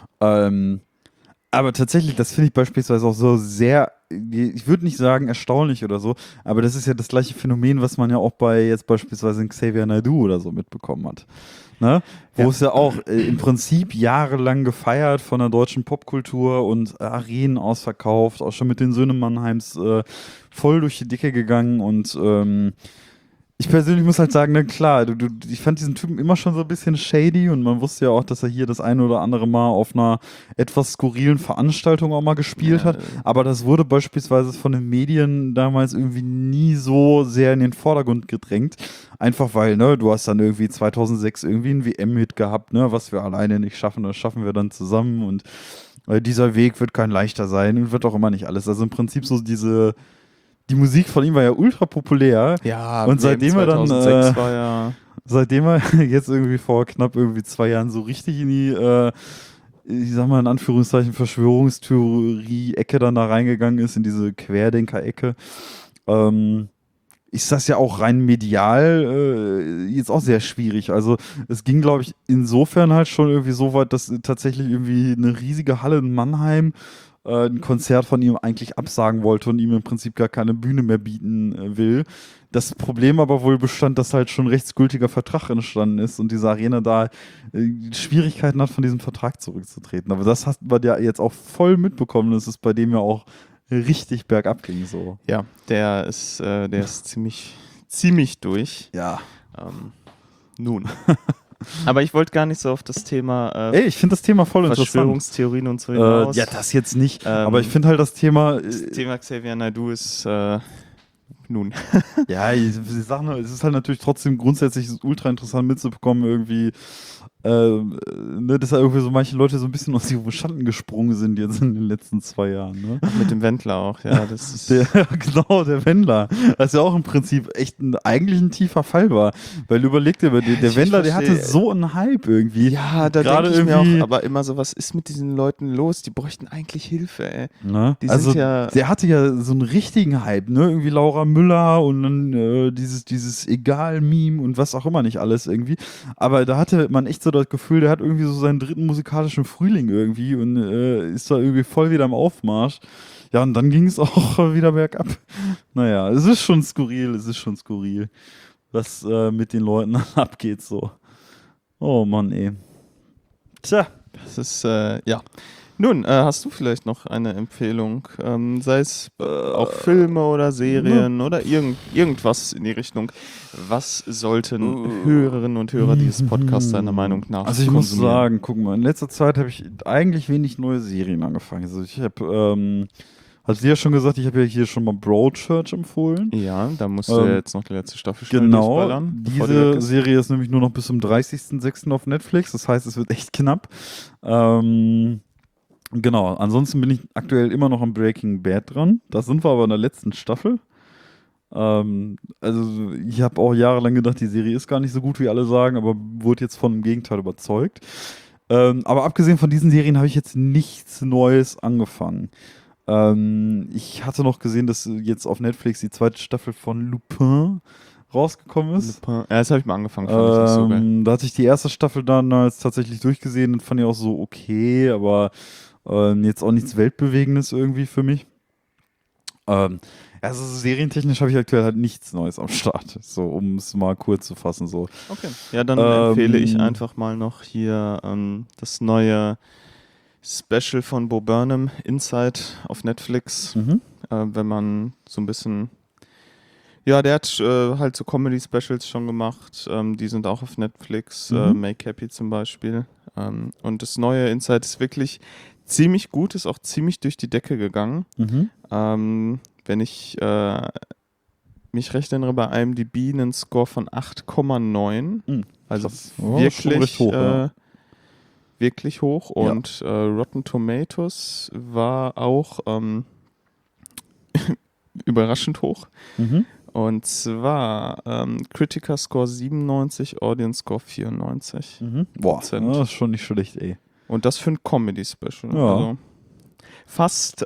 Aber tatsächlich, das finde ich beispielsweise auch so sehr, ich würde nicht sagen erstaunlich oder so, aber das ist ja das gleiche Phänomen, was man ja auch bei jetzt beispielsweise Xavier Naidoo oder so mitbekommen hat. Ne? Wo es ja auch im Prinzip jahrelang gefeiert von der deutschen Popkultur und Arenen ausverkauft, auch schon mit den Söhnen Mannheims voll durch die Decke gegangen und ich persönlich muss halt sagen, na klar, ich fand diesen Typen immer schon so ein bisschen shady und man wusste ja auch, dass er hier das eine oder andere Mal auf einer etwas skurrilen Veranstaltung auch mal gespielt hat, aber das wurde beispielsweise von den Medien damals irgendwie nie so sehr in den Vordergrund gedrängt, einfach weil, ne, du hast dann irgendwie 2006 irgendwie einen WM-Hit gehabt, ne, was wir alleine nicht schaffen, das schaffen wir dann zusammen und dieser Weg wird kein leichter sein und wird auch immer nicht alles, also im Prinzip so die Musik von ihm war ja ultra populär. Ja, und seitdem er dann, war ja seitdem er jetzt irgendwie vor knapp irgendwie 2 Jahren so richtig in die, ich sag mal in Anführungszeichen, Verschwörungstheorie-Ecke dann da reingegangen ist, in diese Querdenker-Ecke, ist das ja auch rein medial jetzt auch sehr schwierig. Also es ging, glaube ich, insofern halt schon irgendwie so weit, dass tatsächlich irgendwie eine riesige Halle in Mannheim ein Konzert von ihm eigentlich absagen wollte und ihm im Prinzip gar keine Bühne mehr bieten will. Das Problem aber wohl bestand, dass halt schon rechtsgültiger Vertrag entstanden ist und diese Arena da Schwierigkeiten hat, von diesem Vertrag zurückzutreten. Aber das hast man ja jetzt auch voll mitbekommen, dass es bei dem ja auch richtig bergab ging. So. Ja, der ist ziemlich durch. Ja. Nun. Aber ich wollte gar nicht so auf das Thema ich finde das Thema voll interessant. Verschwörungstheorien und so hinaus. Ja, das jetzt nicht. Aber ich finde halt das Thema... Das Thema Xavier Naidoo ist nun. Ja, sie sagen nur, es ist halt natürlich trotzdem grundsätzlich ultra interessant mitzubekommen, irgendwie, ne, dass da irgendwie so manche Leute so ein bisschen aus ihrem Schatten gesprungen sind jetzt in den letzten 2 Jahren. Ne? Mit dem Wendler auch, ja. Das ist genau, der Wendler. Das ja auch im Prinzip echt eigentlich ein tiefer Fall war. Weil überleg dir, der Wendler, der hatte so einen Hype irgendwie. Ja, da denke ich mir auch, aber immer so, was ist mit diesen Leuten los? Die bräuchten eigentlich Hilfe, ey. Ne? Die also, sind ja der hatte ja so einen richtigen Hype, ne? Irgendwie Laura Müller und dann dieses Egal-Meme und was auch immer nicht alles irgendwie. Aber da hatte man echt so das Gefühl, der hat irgendwie so seinen 3. musikalischen Frühling irgendwie und ist da irgendwie voll wieder im Aufmarsch. Ja, und dann ging es auch wieder bergab. Naja, es ist schon skurril, was mit den Leuten abgeht so. Oh Mann, ey. Tja. Das ist, ja. Nun, hast du vielleicht noch eine Empfehlung? Sei es auch Filme oder Serien oder irgendwas in die Richtung. Was sollten Hörerinnen und Hörer dieses Podcasts deiner Meinung nach Also ich muss sagen, guck mal, in letzter Zeit habe ich eigentlich wenig neue Serien angefangen. Also ich habe, hast du ja schon gesagt, ich habe ja hier schon mal Broadchurch empfohlen. Ja, da musst du jetzt noch die letzte Staffel schnell genau, durchballern. Diese Serie ist nämlich nur noch bis zum 30.06. auf Netflix. Das heißt, es wird echt knapp. Genau, ansonsten bin ich aktuell immer noch am Breaking Bad dran. Da sind wir aber in der letzten Staffel. Also ich habe auch jahrelang gedacht, die Serie ist gar nicht so gut, wie alle sagen, aber wurde jetzt von dem Gegenteil überzeugt. Aber abgesehen von diesen Serien habe ich jetzt nichts Neues angefangen. Ich hatte noch gesehen, dass jetzt auf Netflix die 2. Staffel von Lupin rausgekommen ist. Ja, das habe ich mal angefangen, fand ich nicht so geil. Da hatte ich die erste Staffel dann tatsächlich durchgesehen und fand ich auch so okay, aber jetzt auch nichts Weltbewegendes irgendwie für mich. Also serientechnisch habe ich aktuell halt nichts Neues am Start, so um es mal kurz zu fassen. So. Okay, ja, dann empfehle ich einfach mal noch hier das neue Special von Bo Burnham, Inside auf Netflix. Wenn man so ein bisschen, ja, der hat halt so Comedy-Specials schon gemacht, die sind auch auf Netflix, Make Happy zum Beispiel. Und das neue Inside ist wirklich ziemlich gut, ist auch ziemlich durch die Decke gegangen. Wenn ich mich recht erinnere, bei IMDb einen Score von 8,9. Also wirklich hoch, ja. Wirklich hoch. Und Rotten Tomatoes war auch überraschend hoch. Und zwar Critiker Score 97, Audience Score 94. Boah, das ist schon nicht schlecht, ey. Und das für ein Comedy-Special. Ja. Also fast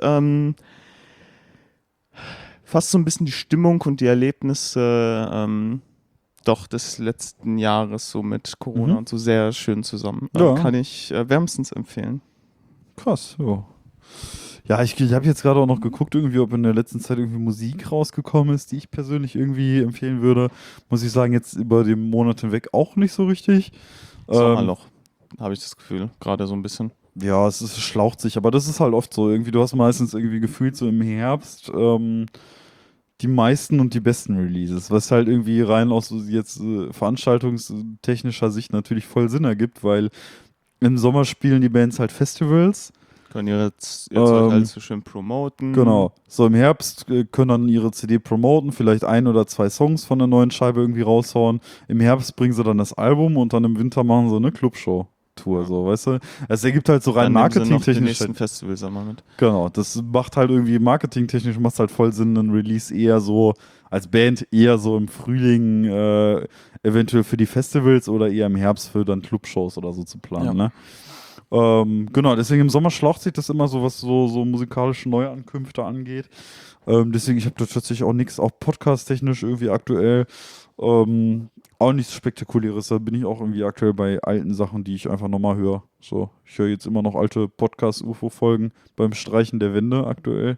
so ein bisschen die Stimmung und die Erlebnisse doch des letzten Jahres so mit Corona und so sehr schön zusammen. Ja. Kann ich wärmstens empfehlen. Krass, ja. Ja, ich habe jetzt gerade auch noch geguckt, irgendwie, ob in der letzten Zeit irgendwie Musik rausgekommen ist, die ich persönlich irgendwie empfehlen würde. Muss ich sagen, jetzt über den Monat hinweg auch nicht so richtig. Sommerloch, habe ich das Gefühl, gerade so ein bisschen. Ja, es schlaucht sich, aber das ist halt oft so. Irgendwie, du hast meistens irgendwie gefühlt so im Herbst die meisten und die besten Releases, was halt irgendwie rein aus so jetzt veranstaltungstechnischer Sicht natürlich voll Sinn ergibt, weil im Sommer spielen die Bands halt Festivals. Können jetzt halt so schön promoten. Genau. So im Herbst können dann ihre CD promoten, vielleicht 1 oder 2 Songs von der neuen Scheibe irgendwie raushauen. Im Herbst bringen sie dann das Album und dann im Winter machen sie eine Clubshow-Tour, so, weißt du? Es ergibt halt so rein marketingtechnisch. Den nächsten Festivalsommer mit. Genau, das macht halt irgendwie marketingtechnisch macht halt voll Sinn, einen Release eher so als Band eher so im Frühling eventuell für die Festivals oder eher im Herbst für dann Clubshows oder so zu planen, Ja. ne? Genau, deswegen im Sommer schlaucht sich das immer so, was so musikalische Neuankünfte angeht. Deswegen, ich habe da tatsächlich auch nichts, auch podcast-technisch irgendwie aktuell auch nichts Spektakuläres. Da bin ich auch irgendwie aktuell bei alten Sachen, die ich einfach nochmal höre. So, ich höre jetzt immer noch alte Podcast-UFO-Folgen beim Streichen der Wände aktuell.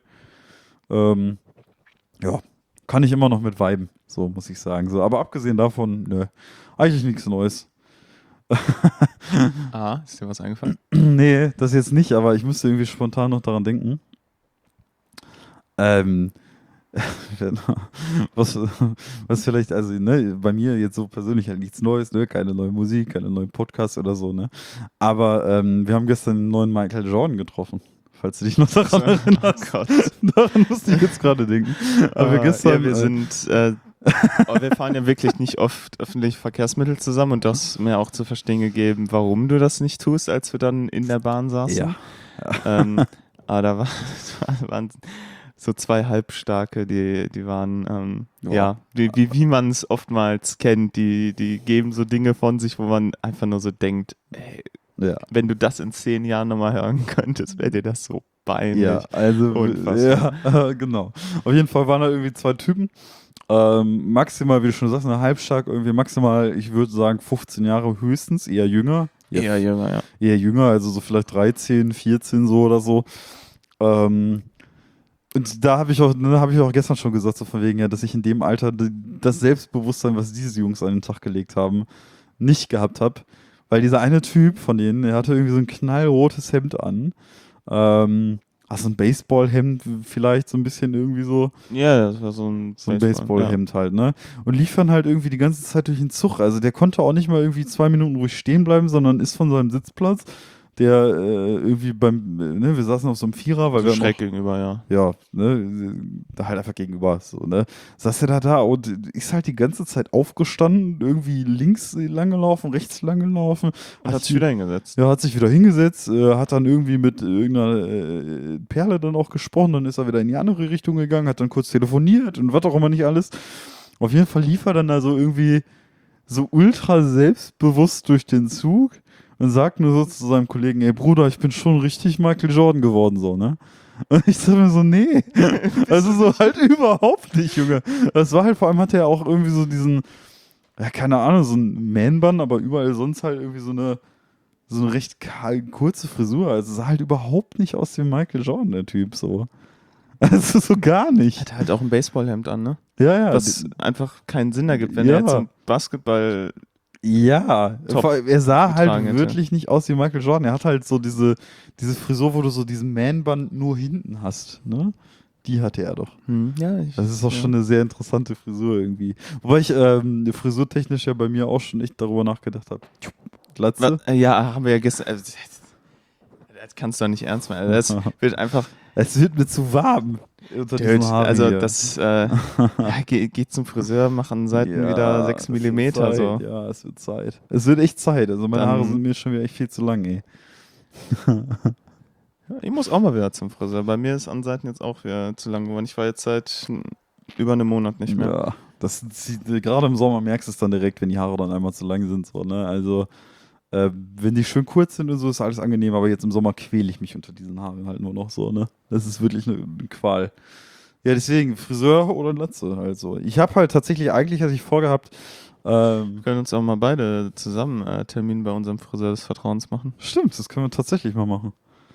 Ja, kann ich immer noch mit viben, so muss ich sagen. So, aber abgesehen davon, nö, eigentlich nichts Neues. Ist dir was eingefallen? Nee, das jetzt nicht, aber ich müsste irgendwie spontan noch daran denken. Was vielleicht, also ne, bei mir jetzt so persönlich halt nichts Neues, ne, keine neue Musik, keine neuen Podcasts oder so, ne. Aber wir haben gestern einen neuen Michael Jordan getroffen, falls du dich noch daran erinnerst. Oh Gott. Daran musste ich jetzt gerade denken. Aber wir fahren ja wirklich nicht oft öffentliche Verkehrsmittel zusammen und das hast mir auch zu verstehen gegeben, warum du das nicht tust, als wir dann in der Bahn saßen. Ja. Aber da waren so 2 Halbstarke, die waren, wie man es oftmals kennt, die geben so Dinge von sich, wo man einfach nur so denkt, ey, wenn du das in 10 Jahren nochmal hören könntest, wäre dir das so peinlich. Ja, also, genau. Auf jeden Fall waren da irgendwie 2 Typen. Maximal, wie du schon sagst, eine Halbstark, irgendwie maximal, ich würde sagen 15 Jahre höchstens, eher jünger. Eher jünger, ja. Eher jünger, also so vielleicht 13, 14 so oder so. Und da habe ich auch gestern schon gesagt, so von wegen, ja, dass ich in dem Alter das Selbstbewusstsein, was diese Jungs an den Tag gelegt haben, nicht gehabt habe. Weil dieser eine Typ von denen, der hatte irgendwie so ein knallrotes Hemd an. Also ein Baseballhemd vielleicht so ein bisschen irgendwie so. Ja, das war so ein Baseballhemd halt, ne? Und lief dann halt irgendwie die ganze Zeit durch den Zug. Also der konnte auch nicht mal irgendwie 2 Minuten ruhig stehen bleiben, sondern ist von seinem Sitzplatz, der irgendwie wir saßen auf so einem Vierer, weil so wir schräg gegenüber, ja. Ja, ne, da halt einfach gegenüber, so, ne? Saß er da und ist halt die ganze Zeit aufgestanden, irgendwie links lang gelaufen, rechts lang gelaufen. Hat sich wieder hingesetzt. Ja, hat sich wieder hingesetzt, hat dann irgendwie mit irgendeiner Perle dann auch gesprochen, dann ist er wieder in die andere Richtung gegangen, hat dann kurz telefoniert und was auch immer nicht alles. Auf jeden Fall lief er dann da so irgendwie so ultra selbstbewusst durch den Zug und sagt nur so zu seinem Kollegen, ey Bruder, ich bin schon richtig Michael Jordan geworden, so, ne? Und ich sag mir so, nee. Also so halt überhaupt nicht, Junge. Das war halt, vor allem hatte er auch irgendwie so diesen, ja, keine Ahnung, so ein Man-Bun, aber überall sonst halt irgendwie so eine recht kurze Frisur. Also sah halt überhaupt nicht aus wie Michael Jordan, der Typ, so. Also so gar nicht. Hat halt auch ein Baseballhemd an, ne? Ja. Was einfach keinen Sinn ergibt, wenn er jetzt zum Basketball. Ja, er sah halt hätte. wirklich nicht aus wie Michael Jordan. Er hat halt so diese Frisur, wo du so diesen Man-Bun nur hinten hast, ne? Die hatte er doch. Ja, das ist auch schon eine sehr interessante Frisur irgendwie. Wobei ich frisurtechnisch ja bei mir auch schon echt darüber nachgedacht habe. Glatze? Ja, haben wir ja gestern. Das kannst du doch nicht ernst meinen. Das wird einfach. Es wird mir zu warm. Unter diesem Haar also hier. das geht zum Friseur, machen Seiten wieder 6 mm. So. Ja, es wird Zeit. Es wird echt Zeit. Also meine Haare sind mir schon wieder echt viel zu lang, ey. Ich muss auch mal wieder zum Friseur. Bei mir ist an Seiten jetzt auch wieder zu lang geworden. Ich war jetzt seit über einen Monat nicht mehr. Ja, gerade im Sommer merkst du es dann direkt, wenn die Haare dann einmal zu lang sind. So, ne? Also, wenn die schön kurz sind und so, ist alles angenehm, aber jetzt im Sommer quäle ich mich unter diesen Haaren halt nur noch so. Ne? Das ist wirklich eine Qual. Ja, deswegen Friseur oder Glatze halt so. Ich habe halt tatsächlich, eigentlich hatte ich vorgehabt, Wir können uns auch mal beide zusammen Termin bei unserem Friseur des Vertrauens machen. stimmt, das können wir tatsächlich mal machen.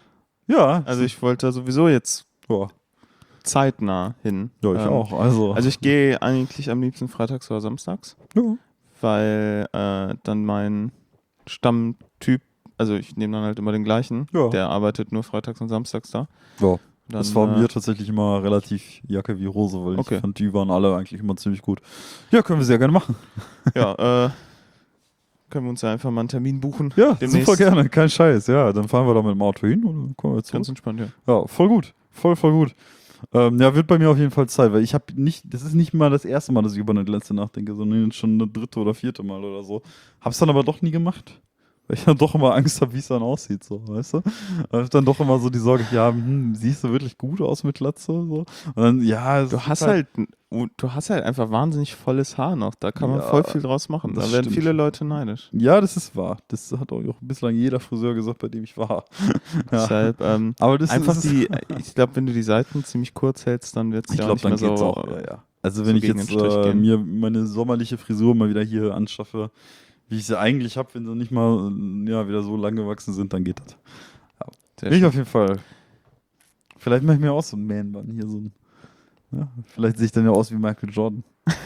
Ja, Also ich wollte da sowieso jetzt ja, zeitnah hin. ja ich auch. Also Also ich gehe eigentlich am liebsten freitags oder samstags, ja. weil dann mein Stammtyp, also ich nehme dann halt immer den gleichen, Ja. der arbeitet nur freitags und samstags da. Ja. Dann, Das war mir tatsächlich immer relativ Jacke wie Hose, weil Okay. ich fand, die waren alle eigentlich immer ziemlich gut. Ja, können wir sehr gerne machen. Ja, können wir uns ja einfach mal einen Termin buchen. Ja, Demnächst. super gerne, kein Scheiß. Ja, dann fahren wir da mit dem Auto hin und dann kommen wir zurück. Ganz entspannt, ja. Ja, voll gut. Voll gut. Ja, wird bei mir auf jeden Fall Zeit, weil ich habe nicht, das ist nicht mal das erste Mal, dass ich über eine Glatze nachdenke, sondern schon das dritte oder vierte Mal oder so. Hab's dann aber doch nie gemacht. Weil ich dann doch immer Angst habe, wie es dann aussieht, so, weißt du? Und ich dann doch immer so die Sorge, ja, siehst du wirklich gut aus mit Glatze? So? Und dann, ja, Du hast halt einfach wahnsinnig volles Haar noch. Da kann man Ja, voll viel draus machen. Da das werden stimmt. viele Leute neidisch. Ja, das ist wahr. Das hat auch bislang jeder Friseur gesagt, bei dem ich war. Ja. Deshalb Aber das einfach ist, ich glaube, wenn du die Seiten ziemlich kurz hältst, dann wird es ich ja auch glaube, nicht dann mehr geht's so. auch. Ja. Also so wenn ich gegen jetzt den Strich gehen. mir meine sommerliche Frisur mal wieder hier anschaffe, wie ich sie eigentlich habe, wenn sie nicht mal wieder so lang gewachsen sind, dann geht das. Sehr Ich schön. auf jeden Fall. Vielleicht mache ich mir auch so einen Man-Bun hier so ein. Ja, vielleicht sehe ich dann ja aus wie Michael Jordan.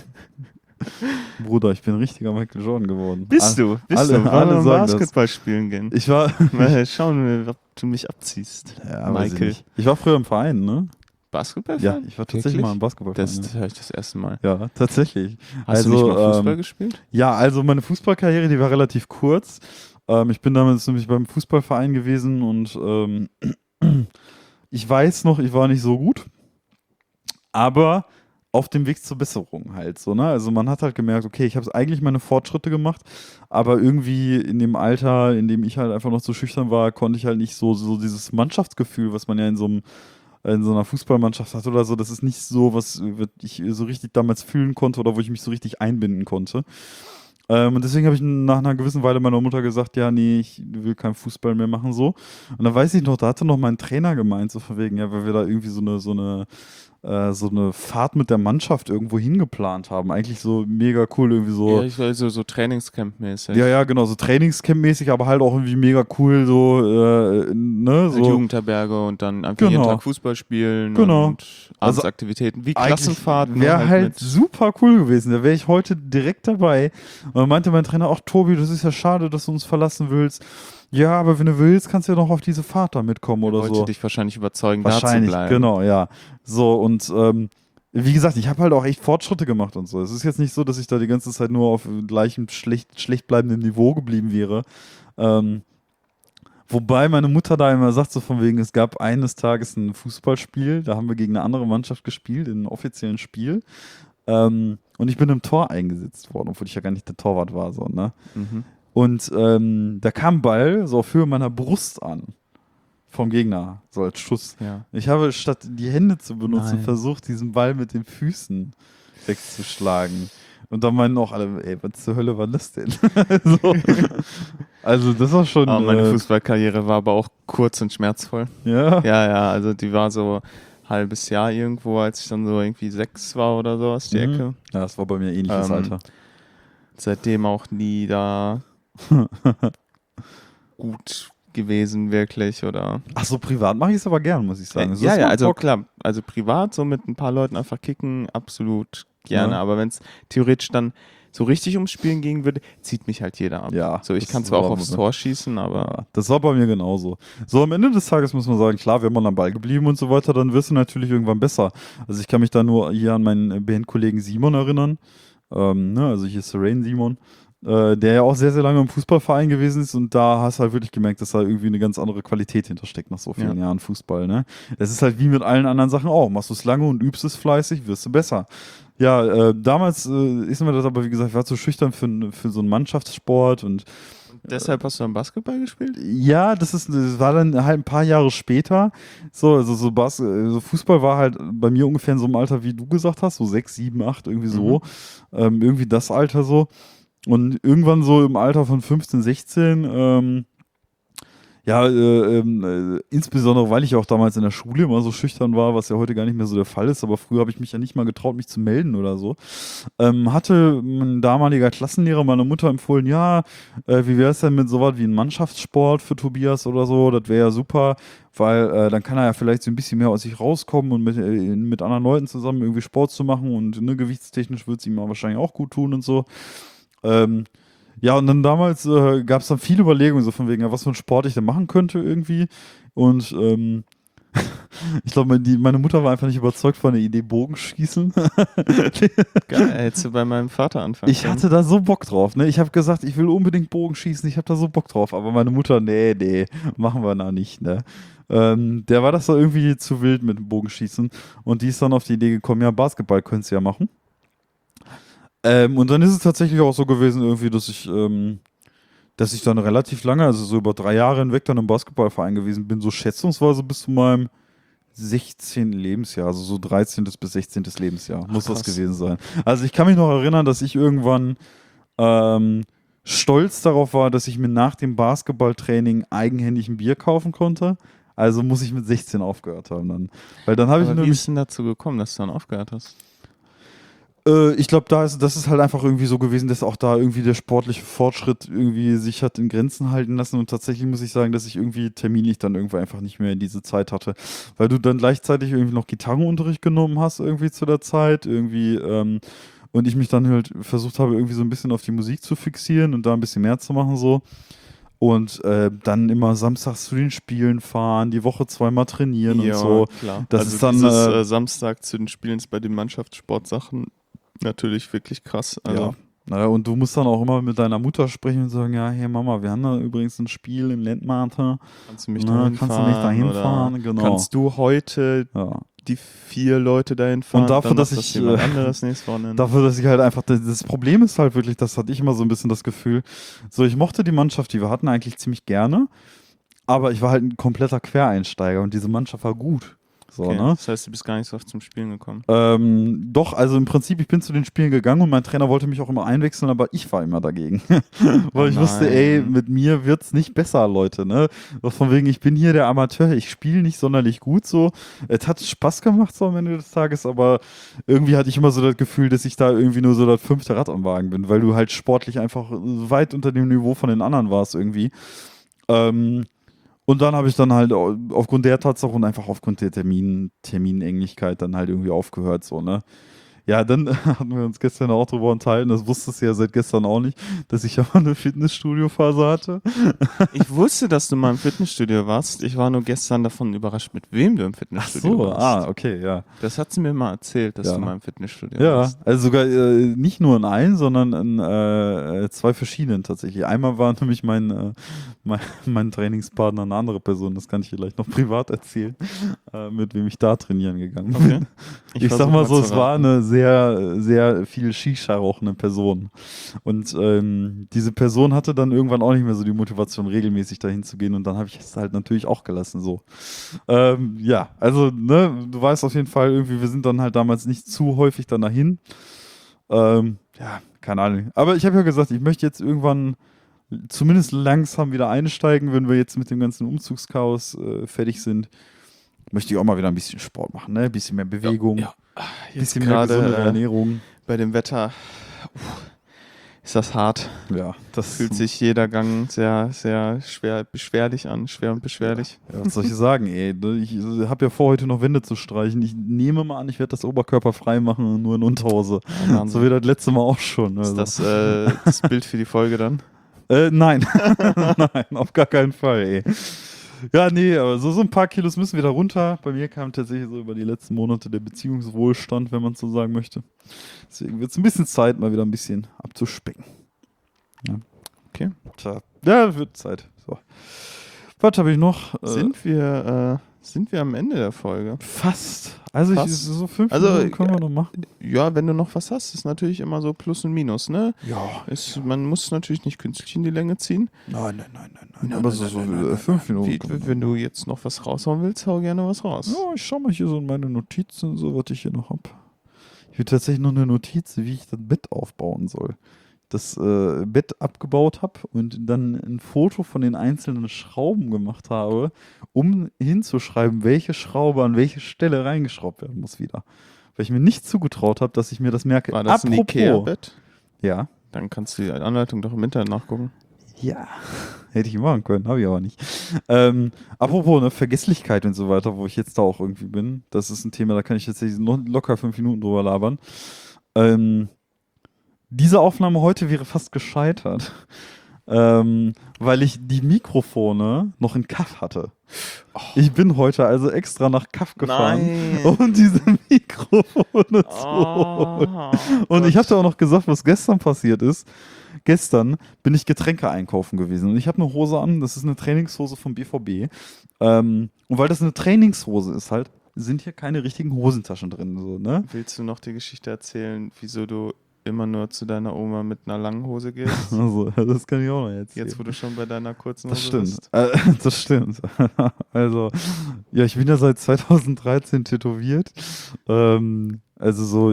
Bruder, ich bin ein richtiger Michael Jordan geworden. Bist du? alle Wollen wir sagen das. Basketball spielen gehen? Ich war. Mal schauen, ob du mich abziehst. Ja, weiß ich Michael. nicht. Ich war früher im Verein, ne? Basketball? Ja, ich war tatsächlich mal im Basketballverein. Das höre ich das erste Mal. Ja, tatsächlich. Hast du nicht mal Fußball gespielt? Ja, also meine Fußballkarriere, die war relativ kurz. Ich bin damals nämlich beim Fußballverein gewesen und ich weiß noch, ich war nicht so gut, aber auf dem Weg zur Besserung halt so, ne? Also man hat halt gemerkt, okay, ich habe eigentlich meine Fortschritte gemacht, aber irgendwie in dem Alter, in dem ich halt einfach noch so schüchtern war, konnte ich halt nicht so dieses Mannschaftsgefühl, was man ja in so einer Fußballmannschaft hat oder so, das ist nicht so, was ich so richtig damals fühlen konnte oder wo ich mich so richtig einbinden konnte. Und deswegen habe ich nach einer gewissen Weile meiner Mutter gesagt, ja, nee, ich will keinen Fußball mehr machen, so. Und dann weiß ich noch, da hatte noch mein Trainer gemeint, so von wegen, ja, weil wir da irgendwie so eine Fahrt mit der Mannschaft irgendwo hingeplant haben. Eigentlich so mega cool, irgendwie so. Ja, ich weiß, so Trainingscamp-mäßig. Ja, genau, so Trainingscamp-mäßig, aber halt auch irgendwie mega cool, so, ne, so. Jugendherberge und dann einfach jeden Genau. Tag Fußball spielen Genau. und Abendsaktivitäten, wie Klassenfahrten. Wäre halt mit super cool gewesen. Da wäre ich heute direkt dabei. Und dann meinte mein Trainer, ach Tobi, das ist ja schade, dass du uns verlassen willst. Ja, aber wenn du willst, kannst du ja noch auf diese Fahrt da mitkommen oder wollte so. dich wahrscheinlich überzeugen, da zu Wahrscheinlich, bleiben. genau, ja. So, und wie gesagt, ich habe halt auch echt Fortschritte gemacht und so. Es ist jetzt nicht so, dass ich da die ganze Zeit nur auf gleichem schlecht bleibendem Niveau geblieben wäre. Wobei meine Mutter da immer sagt, so von wegen, es gab eines Tages ein Fußballspiel, da haben wir gegen eine andere Mannschaft gespielt, in einem offiziellen Spiel. Und ich bin im Tor eingesetzt worden, obwohl ich ja gar nicht der Torwart war, so, ne? Mhm. Und da kam ein Ball so auf Höhe meiner Brust an. Vom Gegner, so als Schuss. Ja. Ich habe statt die Hände zu benutzen, Nein. versucht, diesen Ball mit den Füßen wegzuschlagen. Und dann meinen auch alle, ey, was zur Hölle war das denn? so. Also das war schon... Meine Fußballkarriere war aber auch kurz und schmerzvoll. ja. Ja, also die war so ein halbes Jahr irgendwo, als ich dann so irgendwie 6 war oder so aus die Ecke. Ja, das war bei mir ähnliches Alter. Seitdem auch nie da gut gewesen, wirklich, oder? Ach so, privat mache ich es aber gern, muss ich sagen. Das Ja, macht also Bock. klar, also privat so mit ein paar Leuten einfach kicken, absolut gerne, Ja. aber wenn es theoretisch dann so richtig ums Spielen gehen würde, zieht mich halt jeder ab. Ja, So, ich das kann zwar auch war aufs so. Tor schießen, aber Ja, das war bei mir genauso. So, am Ende des Tages muss man sagen, klar, wäre man am Ball geblieben und so weiter, dann wirst du natürlich irgendwann besser. Also ich kann mich da nur hier an meinen Bandkollegen Simon erinnern. Also hier ist Serain Simon, der ja auch sehr, sehr lange im Fußballverein gewesen ist und da hast du halt wirklich gemerkt, dass da irgendwie eine ganz andere Qualität hintersteckt nach so vielen Jahren Fußball, ne? Es ist halt wie mit allen anderen Sachen auch. Machst du es lange und übst es fleißig, wirst du besser. Ja, damals ist mir das aber, wie gesagt, ich war zu schüchtern für so einen Mannschaftssport und Deshalb hast du dann Basketball gespielt? Ja, das war dann halt ein paar Jahre später. So, also so Fußball war halt bei mir ungefähr in so einem Alter, wie du gesagt hast, so 6, 7, 8, irgendwie so. Irgendwie das Alter so. Und irgendwann so im Alter von 15, 16, insbesondere, weil ich auch damals in der Schule immer so schüchtern war, was ja heute gar nicht mehr so der Fall ist, aber früher habe ich mich ja nicht mal getraut, mich zu melden oder so. Hatte mein damaliger Klassenlehrer meiner Mutter empfohlen, wie wäre es denn mit sowas wie ein Mannschaftssport für Tobias oder so? Das wäre ja super, weil dann kann er ja vielleicht so ein bisschen mehr aus sich rauskommen und mit anderen Leuten zusammen irgendwie Sport zu machen und ne, gewichtstechnisch wird es ihm wahrscheinlich auch gut tun und so. Ja, und dann damals gab es dann viele Überlegungen, so von wegen, ja, was für einen Sport ich denn machen könnte irgendwie. Und ich glaube, meine Mutter war einfach nicht überzeugt von der Idee Bogenschießen. Geil, hättest du bei meinem Vater anfangen Ich hatte da so Bock drauf, ne? Ich habe gesagt, ich will unbedingt Bogenschießen, ich habe da so Bock drauf. Aber meine Mutter, nee, machen wir da nicht, ne? Der war das da irgendwie zu wild mit dem Bogenschießen. Und die ist dann auf die Idee gekommen, ja, Basketball könntest du ja machen. Und dann ist es tatsächlich auch so gewesen, irgendwie, dass ich dann relativ lange, also so über 3 Jahre hinweg, dann im Basketballverein gewesen bin, so schätzungsweise bis zu meinem 16. Lebensjahr, also so 13. bis 16. Lebensjahr, muss das gewesen sein. Also ich kann mich noch erinnern, dass ich irgendwann stolz darauf war, dass ich mir nach dem Basketballtraining eigenhändig ein Bier kaufen konnte. Also muss ich mit 16 aufgehört haben dann. Weil dann habe ich wie ist denn dazu gekommen, dass du dann aufgehört hast? Ich glaube, das ist halt einfach irgendwie so gewesen, dass auch da irgendwie der sportliche Fortschritt irgendwie sich hat in Grenzen halten lassen und tatsächlich muss ich sagen, dass ich irgendwie terminlich dann irgendwie einfach nicht mehr in diese Zeit hatte, weil du dann gleichzeitig irgendwie noch Gitarrenunterricht genommen hast irgendwie zu der Zeit, irgendwie und ich mich dann halt versucht habe, irgendwie so ein bisschen auf die Musik zu fixieren und da ein bisschen mehr zu machen so. Und dann immer samstags zu den Spielen fahren, die Woche 2-mal trainieren und so. Klar. Das also ist dann dieses Samstag zu den Spielen ist bei den Mannschaftssportsachen natürlich wirklich krass. Also, ja. Naja, und du musst dann auch immer mit deiner Mutter sprechen und sagen, ja, hey Mama, wir haben da übrigens ein Spiel in Lendmate. Kannst du mich dahin fahren? Genau. Kannst du heute die 4 Leute dahin fahren? Und dafür, dass ich jemand anderes nächstes Wochenende. Dafür, dass ich halt einfach, das Problem ist halt wirklich, das hatte ich immer so ein bisschen das Gefühl, so ich mochte die Mannschaft, die wir hatten eigentlich ziemlich gerne, aber ich war halt ein kompletter Quereinsteiger und diese Mannschaft war gut. So, okay, ne? Das heißt, du bist gar nicht so oft zum Spielen gekommen. Doch, also im Prinzip, ich bin zu den Spielen gegangen und mein Trainer wollte mich auch immer einwechseln, aber ich war immer dagegen. Weil ich wusste, ey, mit mir wird's nicht besser, Leute, ne? Von wegen, ich bin hier der Amateur, ich spiele nicht sonderlich gut so. Es hat Spaß gemacht so am Ende des Tages, aber irgendwie hatte ich immer so das Gefühl, dass ich da irgendwie nur so das 5. Rad am Wagen bin, weil du halt sportlich einfach weit unter dem Niveau von den anderen warst irgendwie. Und dann habe ich dann halt aufgrund der Tatsache und einfach aufgrund der Terminenengligkeit dann halt irgendwie aufgehört, so, ne? Ja, dann hatten wir uns gestern auch drüber unterhalten, das wusstest du ja seit gestern auch nicht, dass ich ja mal eine Fitnessstudio-Phase hatte. Ich wusste, dass du mal im Fitnessstudio warst. Ich war nur gestern davon überrascht, mit wem du im Fitnessstudio warst. Okay, ja. Das hat sie mir mal erzählt, dass du mal im Fitnessstudio warst. Ja, also sogar nicht nur in einem, sondern in 2 verschiedenen tatsächlich. Einmal war nämlich mein Trainingspartner eine andere Person, das kann ich vielleicht noch privat erzählen, mit wem ich da trainieren gegangen bin. Okay. Ich sag mal so, es war eine sehr, sehr viel Shisha rauchende Person. Und diese Person hatte dann irgendwann auch nicht mehr so die Motivation, regelmäßig dahin zu gehen. Und dann habe ich es halt natürlich auch gelassen. So. Ja, also, ne, du weißt auf jeden Fall, irgendwie, wir sind dann halt damals nicht zu häufig dann dahin. Ja, keine Ahnung. Aber ich habe ja gesagt, ich möchte jetzt irgendwann zumindest langsam wieder einsteigen, wenn wir jetzt mit dem ganzen Umzugschaos fertig sind. Möchte ich auch mal wieder ein bisschen Sport machen, ne? Ein bisschen mehr Bewegung. Ja. Ein bisschen mehr gesunde Ernährung. Bei dem Wetter ist das hart. Ja, das fühlt sich jeder Gang sehr, sehr schwer beschwerlich an. Schwer und beschwerlich. Ja, was soll ich sagen, ey? Ich habe ja vor, heute noch Wände zu streichen. Ich nehme mal an, ich werde das Oberkörper frei machen, nur in Unterhose. Ja, so wie das letzte Mal auch schon. Also. Ist das Bild für die Folge dann? Nein. Nein, auf gar keinen Fall, ey. Ja, nee, aber so ein paar Kilos müssen wir da runter. Bei mir kam tatsächlich so über die letzten Monate der Beziehungswohlstand, wenn man so sagen möchte. Deswegen wird es ein bisschen Zeit, mal wieder ein bisschen abzuspecken. Ja. Okay. Tja. Ja, wird Zeit. So. Was habe ich noch? Sind wir am Ende der Folge? Fast. Also Fast. so 5 Also, Minuten können wir noch machen. Ja, wenn du noch was hast, ist natürlich immer so Plus und Minus, ne? Ja. Man muss natürlich nicht künstlich in die Länge ziehen. Nein. Aber so 5 Minuten. Wenn du jetzt noch was raushauen willst, hau gerne was raus. Ja, ich schau mal hier so in meine Notizen, so was ich hier noch hab. Ich will tatsächlich noch eine Notiz, wie ich das Bett aufbauen soll. Das Bett abgebaut habe und dann ein Foto von den einzelnen Schrauben gemacht habe, um hinzuschreiben, welche Schraube an welche Stelle reingeschraubt werden muss wieder. Weil ich mir nicht zugetraut habe, dass ich mir das merke. War das ein Ikea-Bett? Ja. Dann kannst du die Anleitung doch im Internet nachgucken. Ja. Hätte ich machen können, habe ich aber nicht. Apropos ne, Vergesslichkeit und so weiter, wo ich jetzt da auch irgendwie bin, das ist ein Thema, da kann ich jetzt locker 5 Minuten drüber labern. Diese Aufnahme heute wäre fast gescheitert, weil ich die Mikrofone noch in Kaff hatte. Ich bin heute also extra nach Kaff gefahren, um diese Mikrofone zu holen. Und ich hatte auch noch gesagt, was gestern passiert ist. Gestern bin ich Getränke einkaufen gewesen und ich habe eine Hose an, das ist eine Trainingshose vom BVB. Und weil das eine Trainingshose ist halt, sind hier keine richtigen Hosentaschen drin. So, ne? Willst du noch die Geschichte erzählen, wieso du immer nur zu deiner Oma mit einer langen Hose gehst? Also, das kann ich auch noch erzählen. Jetzt, wo du schon bei deiner kurzen Hose bist. Das stimmt. Also, ja, ich bin ja seit 2013 tätowiert. Also so.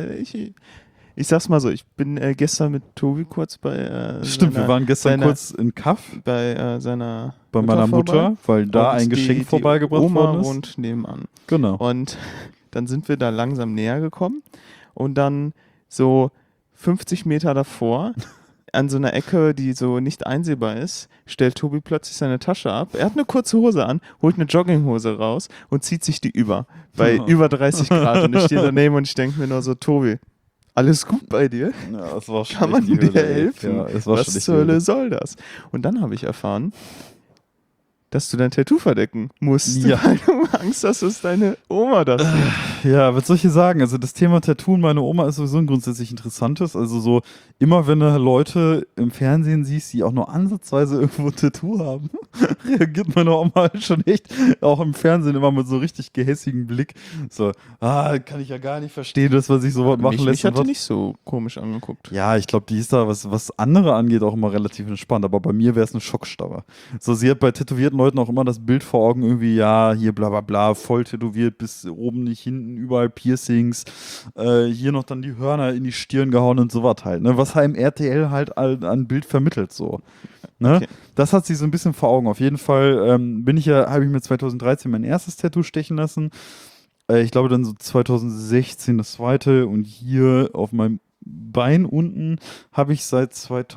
Ich sag's mal so, ich bin gestern mit Tobi kurz bei Stimmt, wir waren gestern kurz in Kaff. Bei seiner bei meiner Mutter, weil da ein Geschenk vorbeigebracht worden ist. Oma wohnt nebenan. Genau. Und dann sind wir da langsam näher gekommen und dann so 50 Meter davor, an so einer Ecke, die so nicht einsehbar ist, stellt Tobi plötzlich seine Tasche ab. Er hat eine kurze Hose an, holt eine Jogginghose raus und zieht sich die über. Bei über 30 Grad. Und ich stehe daneben und ich denke mir nur so, Tobi, alles gut bei dir? Ja, es war schon Kann man dir helfen? Ja, es war was zur Hölle soll das? Und dann habe ich erfahren, dass du dein Tattoo verdecken musst, weil du Angst hast, dass deine Oma das sieht. Ja, was soll ich hier sagen? Also das Thema Tattoo und meine Oma ist sowieso ein grundsätzlich interessantes. Also so, immer wenn du Leute im Fernsehen siehst, die auch nur ansatzweise irgendwo ein Tattoo haben, reagiert meine Oma halt schon echt, auch im Fernsehen immer mit so richtig gehässigen Blick. So, kann ich ja gar nicht verstehen, dass man sich sowas machen lässt. Mich hat die nicht so komisch angeguckt. Ja, ich glaube, die ist da, was andere angeht, auch immer relativ entspannt. Aber bei mir wäre es eine Schockstarre. So, sie hat bei tätowierten Leuten auch immer das Bild vor Augen, irgendwie, ja, hier bla bla bla, voll tätowiert, bis oben nicht hinten, überall Piercings, hier noch dann die Hörner in die Stirn gehauen und sowas halt, ne? Was halt im RTL halt an Bild vermittelt, so. Ne? Okay. Das hat sie so ein bisschen vor Augen. Auf jeden Fall habe ich mir 2013 mein erstes Tattoo stechen lassen. Ich glaube dann so 2016 das zweite und hier auf meinem Bein unten habe ich seit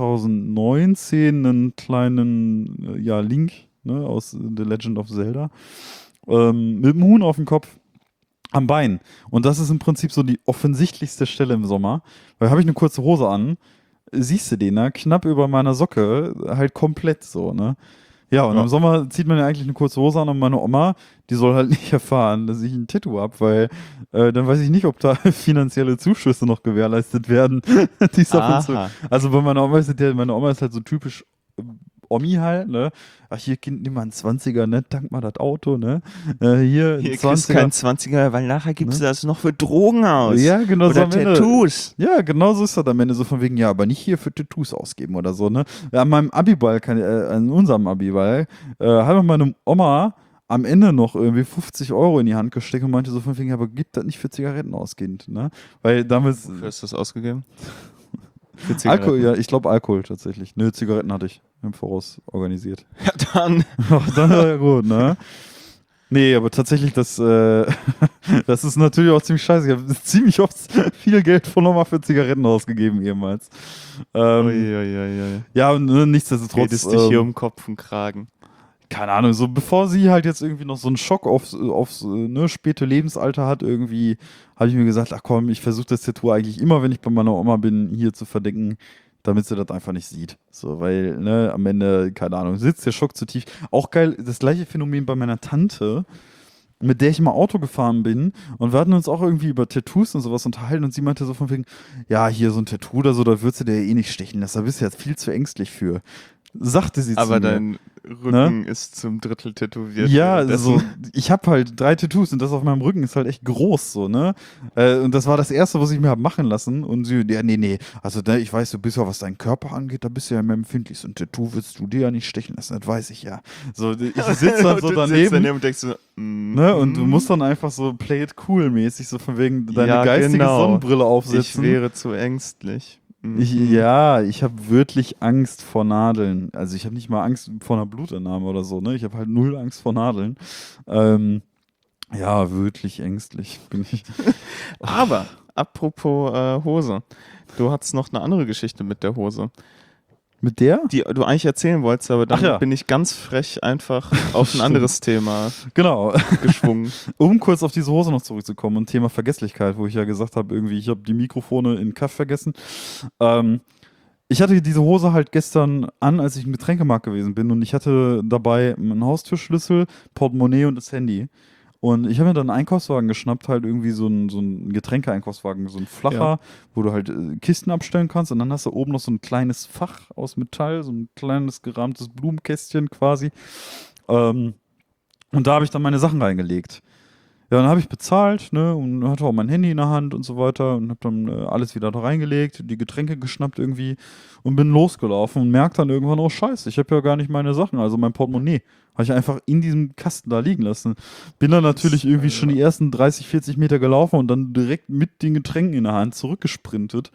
2019 einen kleinen Link, ne, aus The Legend of Zelda, mit einem Huhn auf dem Kopf am Bein. Und das ist im Prinzip so die offensichtlichste Stelle im Sommer, weil habe ich eine kurze Hose an, siehst du den, ne, knapp über meiner Socke, halt komplett so, ne. Ja, und im Sommer zieht man ja eigentlich eine kurze Hose an und meine Oma, die soll halt nicht erfahren, dass ich ein Tattoo habe, weil dann weiß ich nicht, ob da finanzielle Zuschüsse noch gewährleistet werden. Also bei meiner Oma meine Oma ist halt so typisch Omi halt, ne? Ach, hier, Kind, nimm mal einen 20er, ne? Tank mal das Auto, ne? Hier 20er. Kein 20er, weil nachher gibst du das noch für Drogen aus. Ja, genau. Oder so Tattoos. Ja, genau so ist das am Ende. So von wegen, ja, aber nicht hier für Tattoos ausgeben oder so, ne? An meinem Abiball, an unserem Abiball, hat meine Oma am Ende noch irgendwie 50 € in die Hand gesteckt und meinte so von wegen, ja, aber gib das nicht für Zigaretten aus, Kind, ne? Weil damals... Wofür hast du das ausgegeben? Alkohol, ja, ich glaube Alkohol tatsächlich. Nö, Zigaretten hatte ich im Voraus organisiert. Ja, dann. Dann war ja gut, ne? Nee, aber tatsächlich, das ist natürlich auch ziemlich scheiße. Ich habe ziemlich oft viel Geld von nochmal für Zigaretten ausgegeben ehemals. Ja, und nichtsdestotrotz. Redest dich hier um Kopf und Kragen. Keine Ahnung, so bevor sie halt jetzt irgendwie noch so einen Schock aufs späte Lebensalter hat, irgendwie habe ich mir gesagt, ach komm, ich versuche das Tattoo eigentlich immer, wenn ich bei meiner Oma bin, hier zu verdecken, damit sie das einfach nicht sieht. So, weil, ne, am Ende, keine Ahnung, sitzt der Schock zu tief. Auch geil, das gleiche Phänomen bei meiner Tante, mit der ich mal Auto gefahren bin und wir hatten uns auch irgendwie über Tattoos und sowas unterhalten und sie meinte so von wegen, ja, hier so ein Tattoo oder so, da würdest du dir ja eh nicht stechen lassen, da bist du jetzt viel zu ängstlich für. sagte sie Aber zu mir. dein Rücken ist zum Drittel tätowiert. Ja, währenddessen. so, ich habe halt 3 Tattoos und das auf meinem Rücken ist halt echt groß, so, ne? Und das war das Erste, was ich mir habe machen lassen. Und sie, ja, nee, also ne, ich weiß, du bist ja, was deinen Körper angeht, da bist du ja immer empfindlich. So ein Tattoo willst du dir ja nicht stechen lassen, das weiß ich ja. So, ich sitze dann so Und du sitzt daneben, daneben und denkst so, ne? Und du musst dann einfach so play it cool mäßig, so von wegen deine Ja, geistige genau. Sonnenbrille aufsetzen. ich wäre zu ängstlich. Ich habe wirklich Angst vor Nadeln. Also ich habe nicht mal Angst vor einer Blutentnahme oder so, ne? Ich habe halt null Angst vor Nadeln. Ja, wirklich ängstlich bin ich. Aber, apropos Hose. Du hattest noch eine andere Geschichte mit der Hose, Mit der? die du eigentlich erzählen wolltest, aber dann Ach ja. bin ich ganz frech einfach auf ein anderes Thema Genau. geschwungen. Um kurz auf diese Hose noch zurückzukommen und Thema Vergesslichkeit, wo ich ja gesagt habe, irgendwie, ich habe die Mikrofone in Kaff vergessen. Ich hatte diese Hose halt gestern an, als ich im Getränkemarkt gewesen bin und ich hatte dabei einen Haustürschlüssel, Portemonnaie und das Handy. Und ich habe mir dann einen Einkaufswagen geschnappt, halt irgendwie so ein Getränke-Einkaufswagen, so ein flacher, Ja. wo du halt Kisten abstellen kannst und dann hast du oben noch so ein kleines Fach aus Metall, so ein kleines gerahmtes Blumenkästchen quasi. Und da habe ich dann meine Sachen reingelegt. Ja, dann habe ich bezahlt, ne, und hatte auch mein Handy in der Hand und so weiter und habe dann alles wieder da reingelegt, die Getränke geschnappt irgendwie und bin losgelaufen und merke dann irgendwann, oh Scheiße, ich habe ja gar nicht meine Sachen, also mein Portemonnaie. Habe ich einfach in diesem Kasten da liegen lassen. Bin dann natürlich irgendwie schon die ersten 30, 40 Meter gelaufen und dann direkt mit den Getränken in der Hand zurückgesprintet.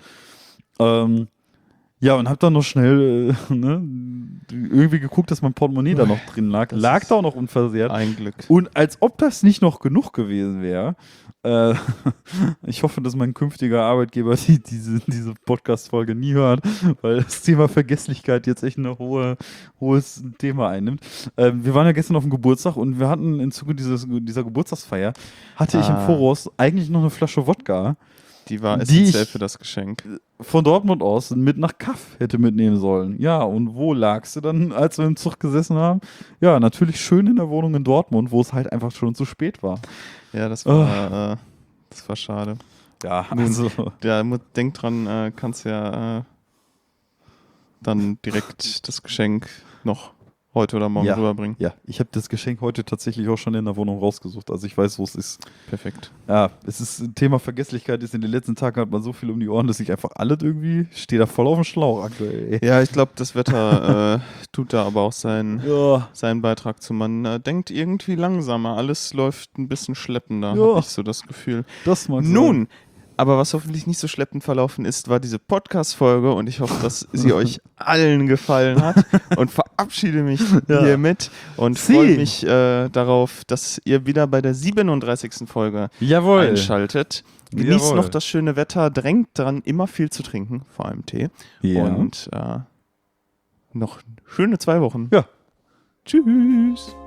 Ja, und hab dann noch schnell ne, irgendwie geguckt, dass mein Portemonnaie da noch drin lag. Das Lag ist da auch noch unversehrt. Ein Glück. Und als ob das nicht noch genug gewesen wäre, ich hoffe, dass mein künftiger Arbeitgeber diese Podcast-Folge nie hört, weil das Thema Vergesslichkeit jetzt echt ein hohes Thema einnimmt. Wir waren ja gestern auf dem Geburtstag und wir hatten im Zuge dieser Geburtstagsfeier, hatte ich im Voraus eigentlich noch eine Flasche Wodka, Die war Die essentiell ich- für das Geschenk. von Dortmund aus mit nach Kaff hätte mitnehmen sollen. Ja, und wo lagst du dann, als wir im Zug gesessen haben? Ja, natürlich schön in der Wohnung in Dortmund, wo es halt einfach schon zu spät war. Ja, das war schade. Ja, also, Ja, denk dran, kannst ja dann direkt das Geschenk noch heute oder morgen Ja. rüberbringen. ja, ich habe das Geschenk heute tatsächlich auch schon in der Wohnung rausgesucht. Also ich weiß, wo es ist. Perfekt. Ja, es ist Thema Vergesslichkeit ist in den letzten Tagen hat man so viel um die Ohren, dass ich einfach alles irgendwie stehe da voll auf dem Schlauch aktuell. Ey. Ja, ich glaube, das Wetter tut da aber auch seinen Beitrag zu. Man denkt irgendwie langsamer. Alles läuft ein bisschen schleppender, Ja. habe ich so das Gefühl. Das mag Nun, aber was hoffentlich nicht so schleppend verlaufen ist, war diese Podcast-Folge und ich hoffe, dass sie euch allen gefallen hat und verabschiede mich Ja. hiermit und Sie. freue mich darauf, dass ihr wieder bei der 37. Folge Jawohl. einschaltet. Genießt Jawohl. noch das schöne Wetter, drängt dran, immer viel zu trinken, vor allem Tee. Ja. Und noch schöne 2 Wochen. Ja. Tschüss.